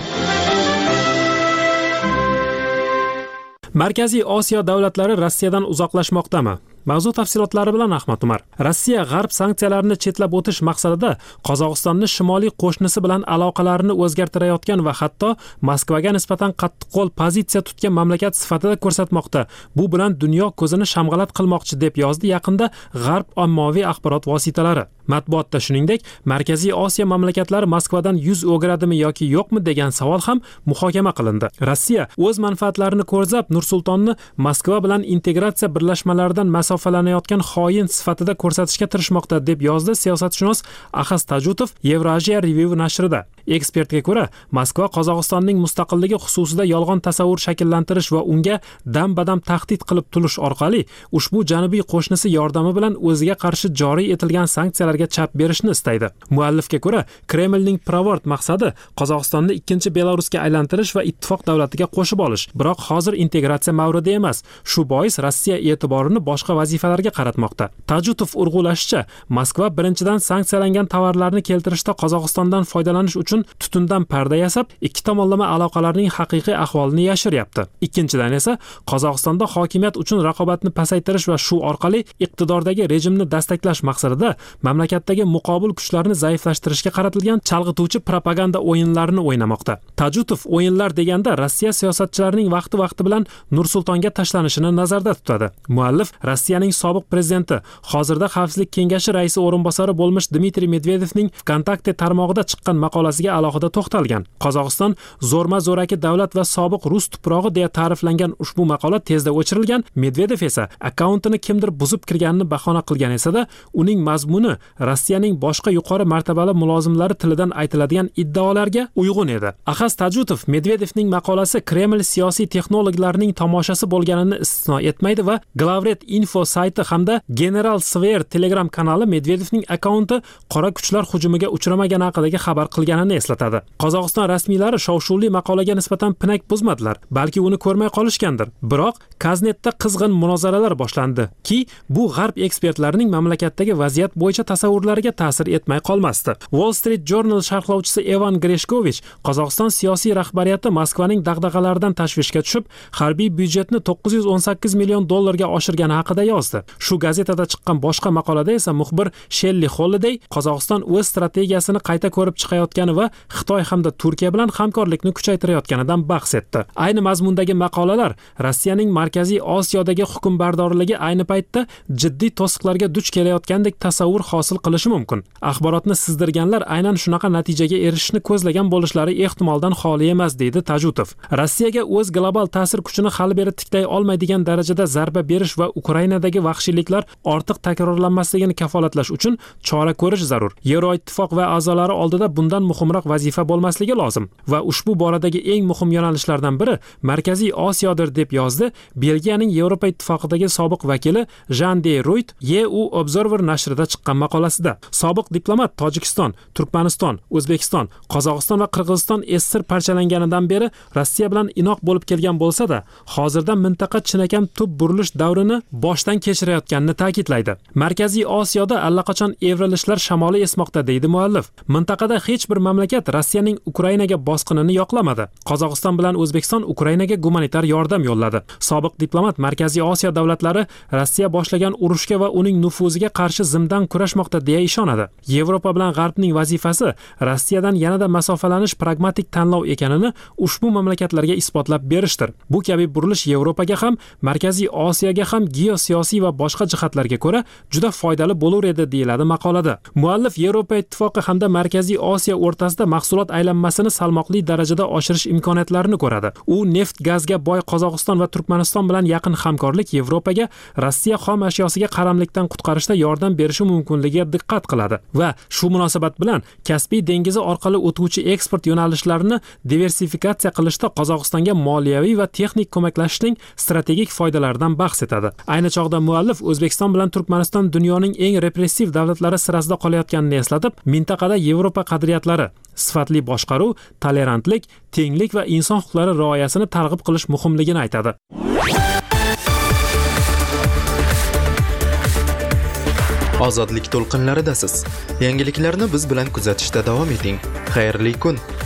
Markaziy Osiyo davlatlari Rossiyadan uzoqlashmoqdami? Mavzu tafsilotlari bilan Ahmad Umar. Rossiya g'arb sanksiyalarini chetlab o'tish maqsadida Qozog'istonni shimoliy qo'shnisi bilan aloqalarini o'zgartirayotgan va hatto Moskvaga nisbatan qattiqqo'l pozitsiya tutgan mamlakat sifatida ko'rsatmoqda. Bu bilan dunyo ko'zini shamg'alat qilmoqchi deb yozdi yaqinda g'arb ommaviy axborot vositalari. Matbuotda shuningdek, Markaziy Osiyo mamlakatlari Moskvadan yuz o'giradimi yoki yo'qmi degan savol ham muhokama qilindi. Rossiya o'z manfaatlarini ko'zlab Nur-Sultonni Moskva bilan integratsiya birlashmalaridan masofalanayotgan xoin sifatida ko'rsatishga tirishmoqda deb yozdi siyosatshunos Axaz Tajutov Eurasia Review nashrida. Ekspertga ko'ra, Moskva Qozog'istonning mustaqilligi xususida yolg'on tasavvur shakllantirish va unga dam-badam tahdid qilib turish orqali ushbu janubiy qo'shnisi yordami bilan o'ziga qarshi joriy etilgan sanksiyalarga chap berishni istaydi. Muallifga ko'ra, Kremlning pirovard maqsadi Qozog'istonni ikkinchi Belarusga aylantirish va ittifoq davlatiga qo'shib olish. Biroq hozir integratsiya mavridi emas. Shu bois Rossiya e'tiborini boshqa vazifalarga qaratmoqda. Tajutov urg'ulashicha, Moskva birinchidan sanksiyalangan tovarlarni keltirishda Qozog'istondan foydalanish uchun tutundan parda yasab, ikki tomonlama aloqalarning haqiqiy ahvolini yashiryapti. Ikkinchidan esa Qozog'istonda hokimiyat uchun raqobatni pasaytirish va shu orqali iqtidordagi rejimni dastaklash maqsadida mamlakatdagi muqobil kuchlarni zaiflashtirishga qaratilgan chalg'ituvchi propaganda o'yinlarini o'ynamoqda. Tajutov o'yinlar deganda Rossiya siyosatchilarining vaqti-vaqti bilan Nur-Sultonga tashlanishini nazarda tutadi. Muallif Rossiyaning sobiq prezidenti, hozirda Xavfsizlik kengashi raisi o'rinbosari bo'lmish Dmitriy Medvedevning Vkontakte tarmog'ida chiqqan maqolasiga alohida to'xtalgan. Qozog'iston zo'rma-zo'raki davlat va sobiq rus tuprog'i deya ta'riflangan ushbu maqola tezda o'chirilgan. Medvedev esa akkauntini kimdir buzib kirganini bahona qilgan esa-da, uning mazmuni Rossiyaning boshqa yuqori martabali mulozimlari tilidan aytiladigan iddaolarga uyg'un edi. Axaz Tajutov Medvedevning maqolasi Kreml siyosiy texnologlarining tomoshasi bo'lganini istisno etmaydi va Glavret Info sayti hamda General Sver Telegram kanali Medvedevning akkaunti qora kuchlar hujumiga uchramagan haqidagi xabar qilganini eslatadi. Qozog'iston rasmiylari shov-shuvli maqolaga nisbatan pinak buzmadilar, balki uni ko'rmay qolishgandir. Biroq Kaznetda qizg'in munozaralar boshlandi ki, bu g'arb ekspertlarining mamlakatdagi vaziyat bo'yicha tasavvurlariga ta'sir etmay qolmasdi. Wall Street Journal sharhlovchisi Evan Greshkovich Qozog'iston siyosiy rahbariyati Moskvaning dag'dag'alaridan tashvishga tushib, harbiy byudjetni to'qqiz yuz o'n sakkiz million dollarga oshirgani haqida yozdi. Shu gazetada chiqqan boshqa maqolada esa muxbir Shelly Holiday Qozog'iston o'z strategiyasini qayta ko'rib chiqayotgani va Xitoy hamda Turkiya bilan hamkorlikni kuchaytirayotganidan bahs etdi. Ayni mazmundagi maqolalar Rossiyaning Markaziy Osiyodagi hukmbardorligi ayni paytda jiddiy to'siqlarga duch kelayotgandek tasavvur hosil qilishi mumkin. Axborotni sizdirganlar aynan shunaqa natijaga erishishni ko'zlagan bo'lishlari ehtimoldan xoli emas, deydi Tajutov. Rossiyaga o'z global ta'sir kuchini hali beri tiklay olmaydigan darajada zarba berish va Ukrainadagi vahshiyliklar ortiq takrorlanmasligini kafolatlash uchun chora ko'rish zarur. Yevroittifoq va a'zolari oldida bundan muhimroq vazifa bo'lmasligi lozim va ushbu boradagi eng muhim yo'nalishlardan biri Markaziy Osiyodir deb yozdi Belgiyaning Yevropa ittifoqidagi sobiq vakili Jean de Ruyt E U Observer nashrida chiqqan maqolasida. Sobiq diplomat Tojikiston, Turkmaniston, O'zbekiston, Qozog'iston va Qirg'iziston esir parchalanganidan beri Rossiya bilan inoq bo'lib kelgan bo'lsa-da, hozirda mintaqa chinakam tub burilish davrini bosh boshdan kechirayotganini ta'kidlaydi. Markaziy Osiyoda allaqachon evrilishlar shamoli esmoqda deydi muallif. Mintaqada hech bir mamlakat Rossiyaning Ukrainaga bosqinini yoqlamadi. Qozog'iston bilan O'zbekiston Ukrainaga gumanitar yordam yo'lladi. Sobiq diplomat Markaziy Osiyo davlatlari Rossiya boshlagan urushga va uning nufuziga qarshi zimdan kurashmoqda deya ishonadi. Yevropa bilan G'arbning vazifasi Rossiyadan yanada masofalanish pragmatik tanlov ekanini ushbu mamlakatlarga isbotlab berishdir. Bu kabi burilish Yevropaga ham, Markaziy Osiyoga ham geosiyosiy va boshqa jihatlarga ko'ra juda foydali bo'lar edi deyiladi maqolada. Muallif Yevropa ittifoqi hamda Markaziy Osiyo o'rtasida mahsulot aylanmasini salmoqli darajada oshirish imkoniyatlarini ko'radi. U neft gazga boy Qozog'iston va Turkmaniston bilan yaqin hamkorlik Yevropaga Rossiya xom ashyosiga qaramlikdan qutqarishda yordam berishi mumkinligiga diqqat qiladi va shu munosabat bilan Kaspiy dengizi orqali o'tuvchi eksport yo'nalishlarini diversifikatsiya qilishda Qozog'istonga moliyaviy va texnik ko'maklashishning strategik foydalaridan bahs etadi. Ayni chog'da muallif O'zbekiston bilan Turkmaniston dunyoning eng repressiv davlatlari sirasida qolayotganini eslatib, mintaqada Yevropa qadriyatlari, sifatli boshqaruv, tolerantlik, tenglik va inson huquqlari rioyasini targ'ib qilish muhimligini aytadi. Ozodlik to'lqinlaridasiz. Yangiliklarni biz bilan kuzatishda davom eting. Xayrli kun.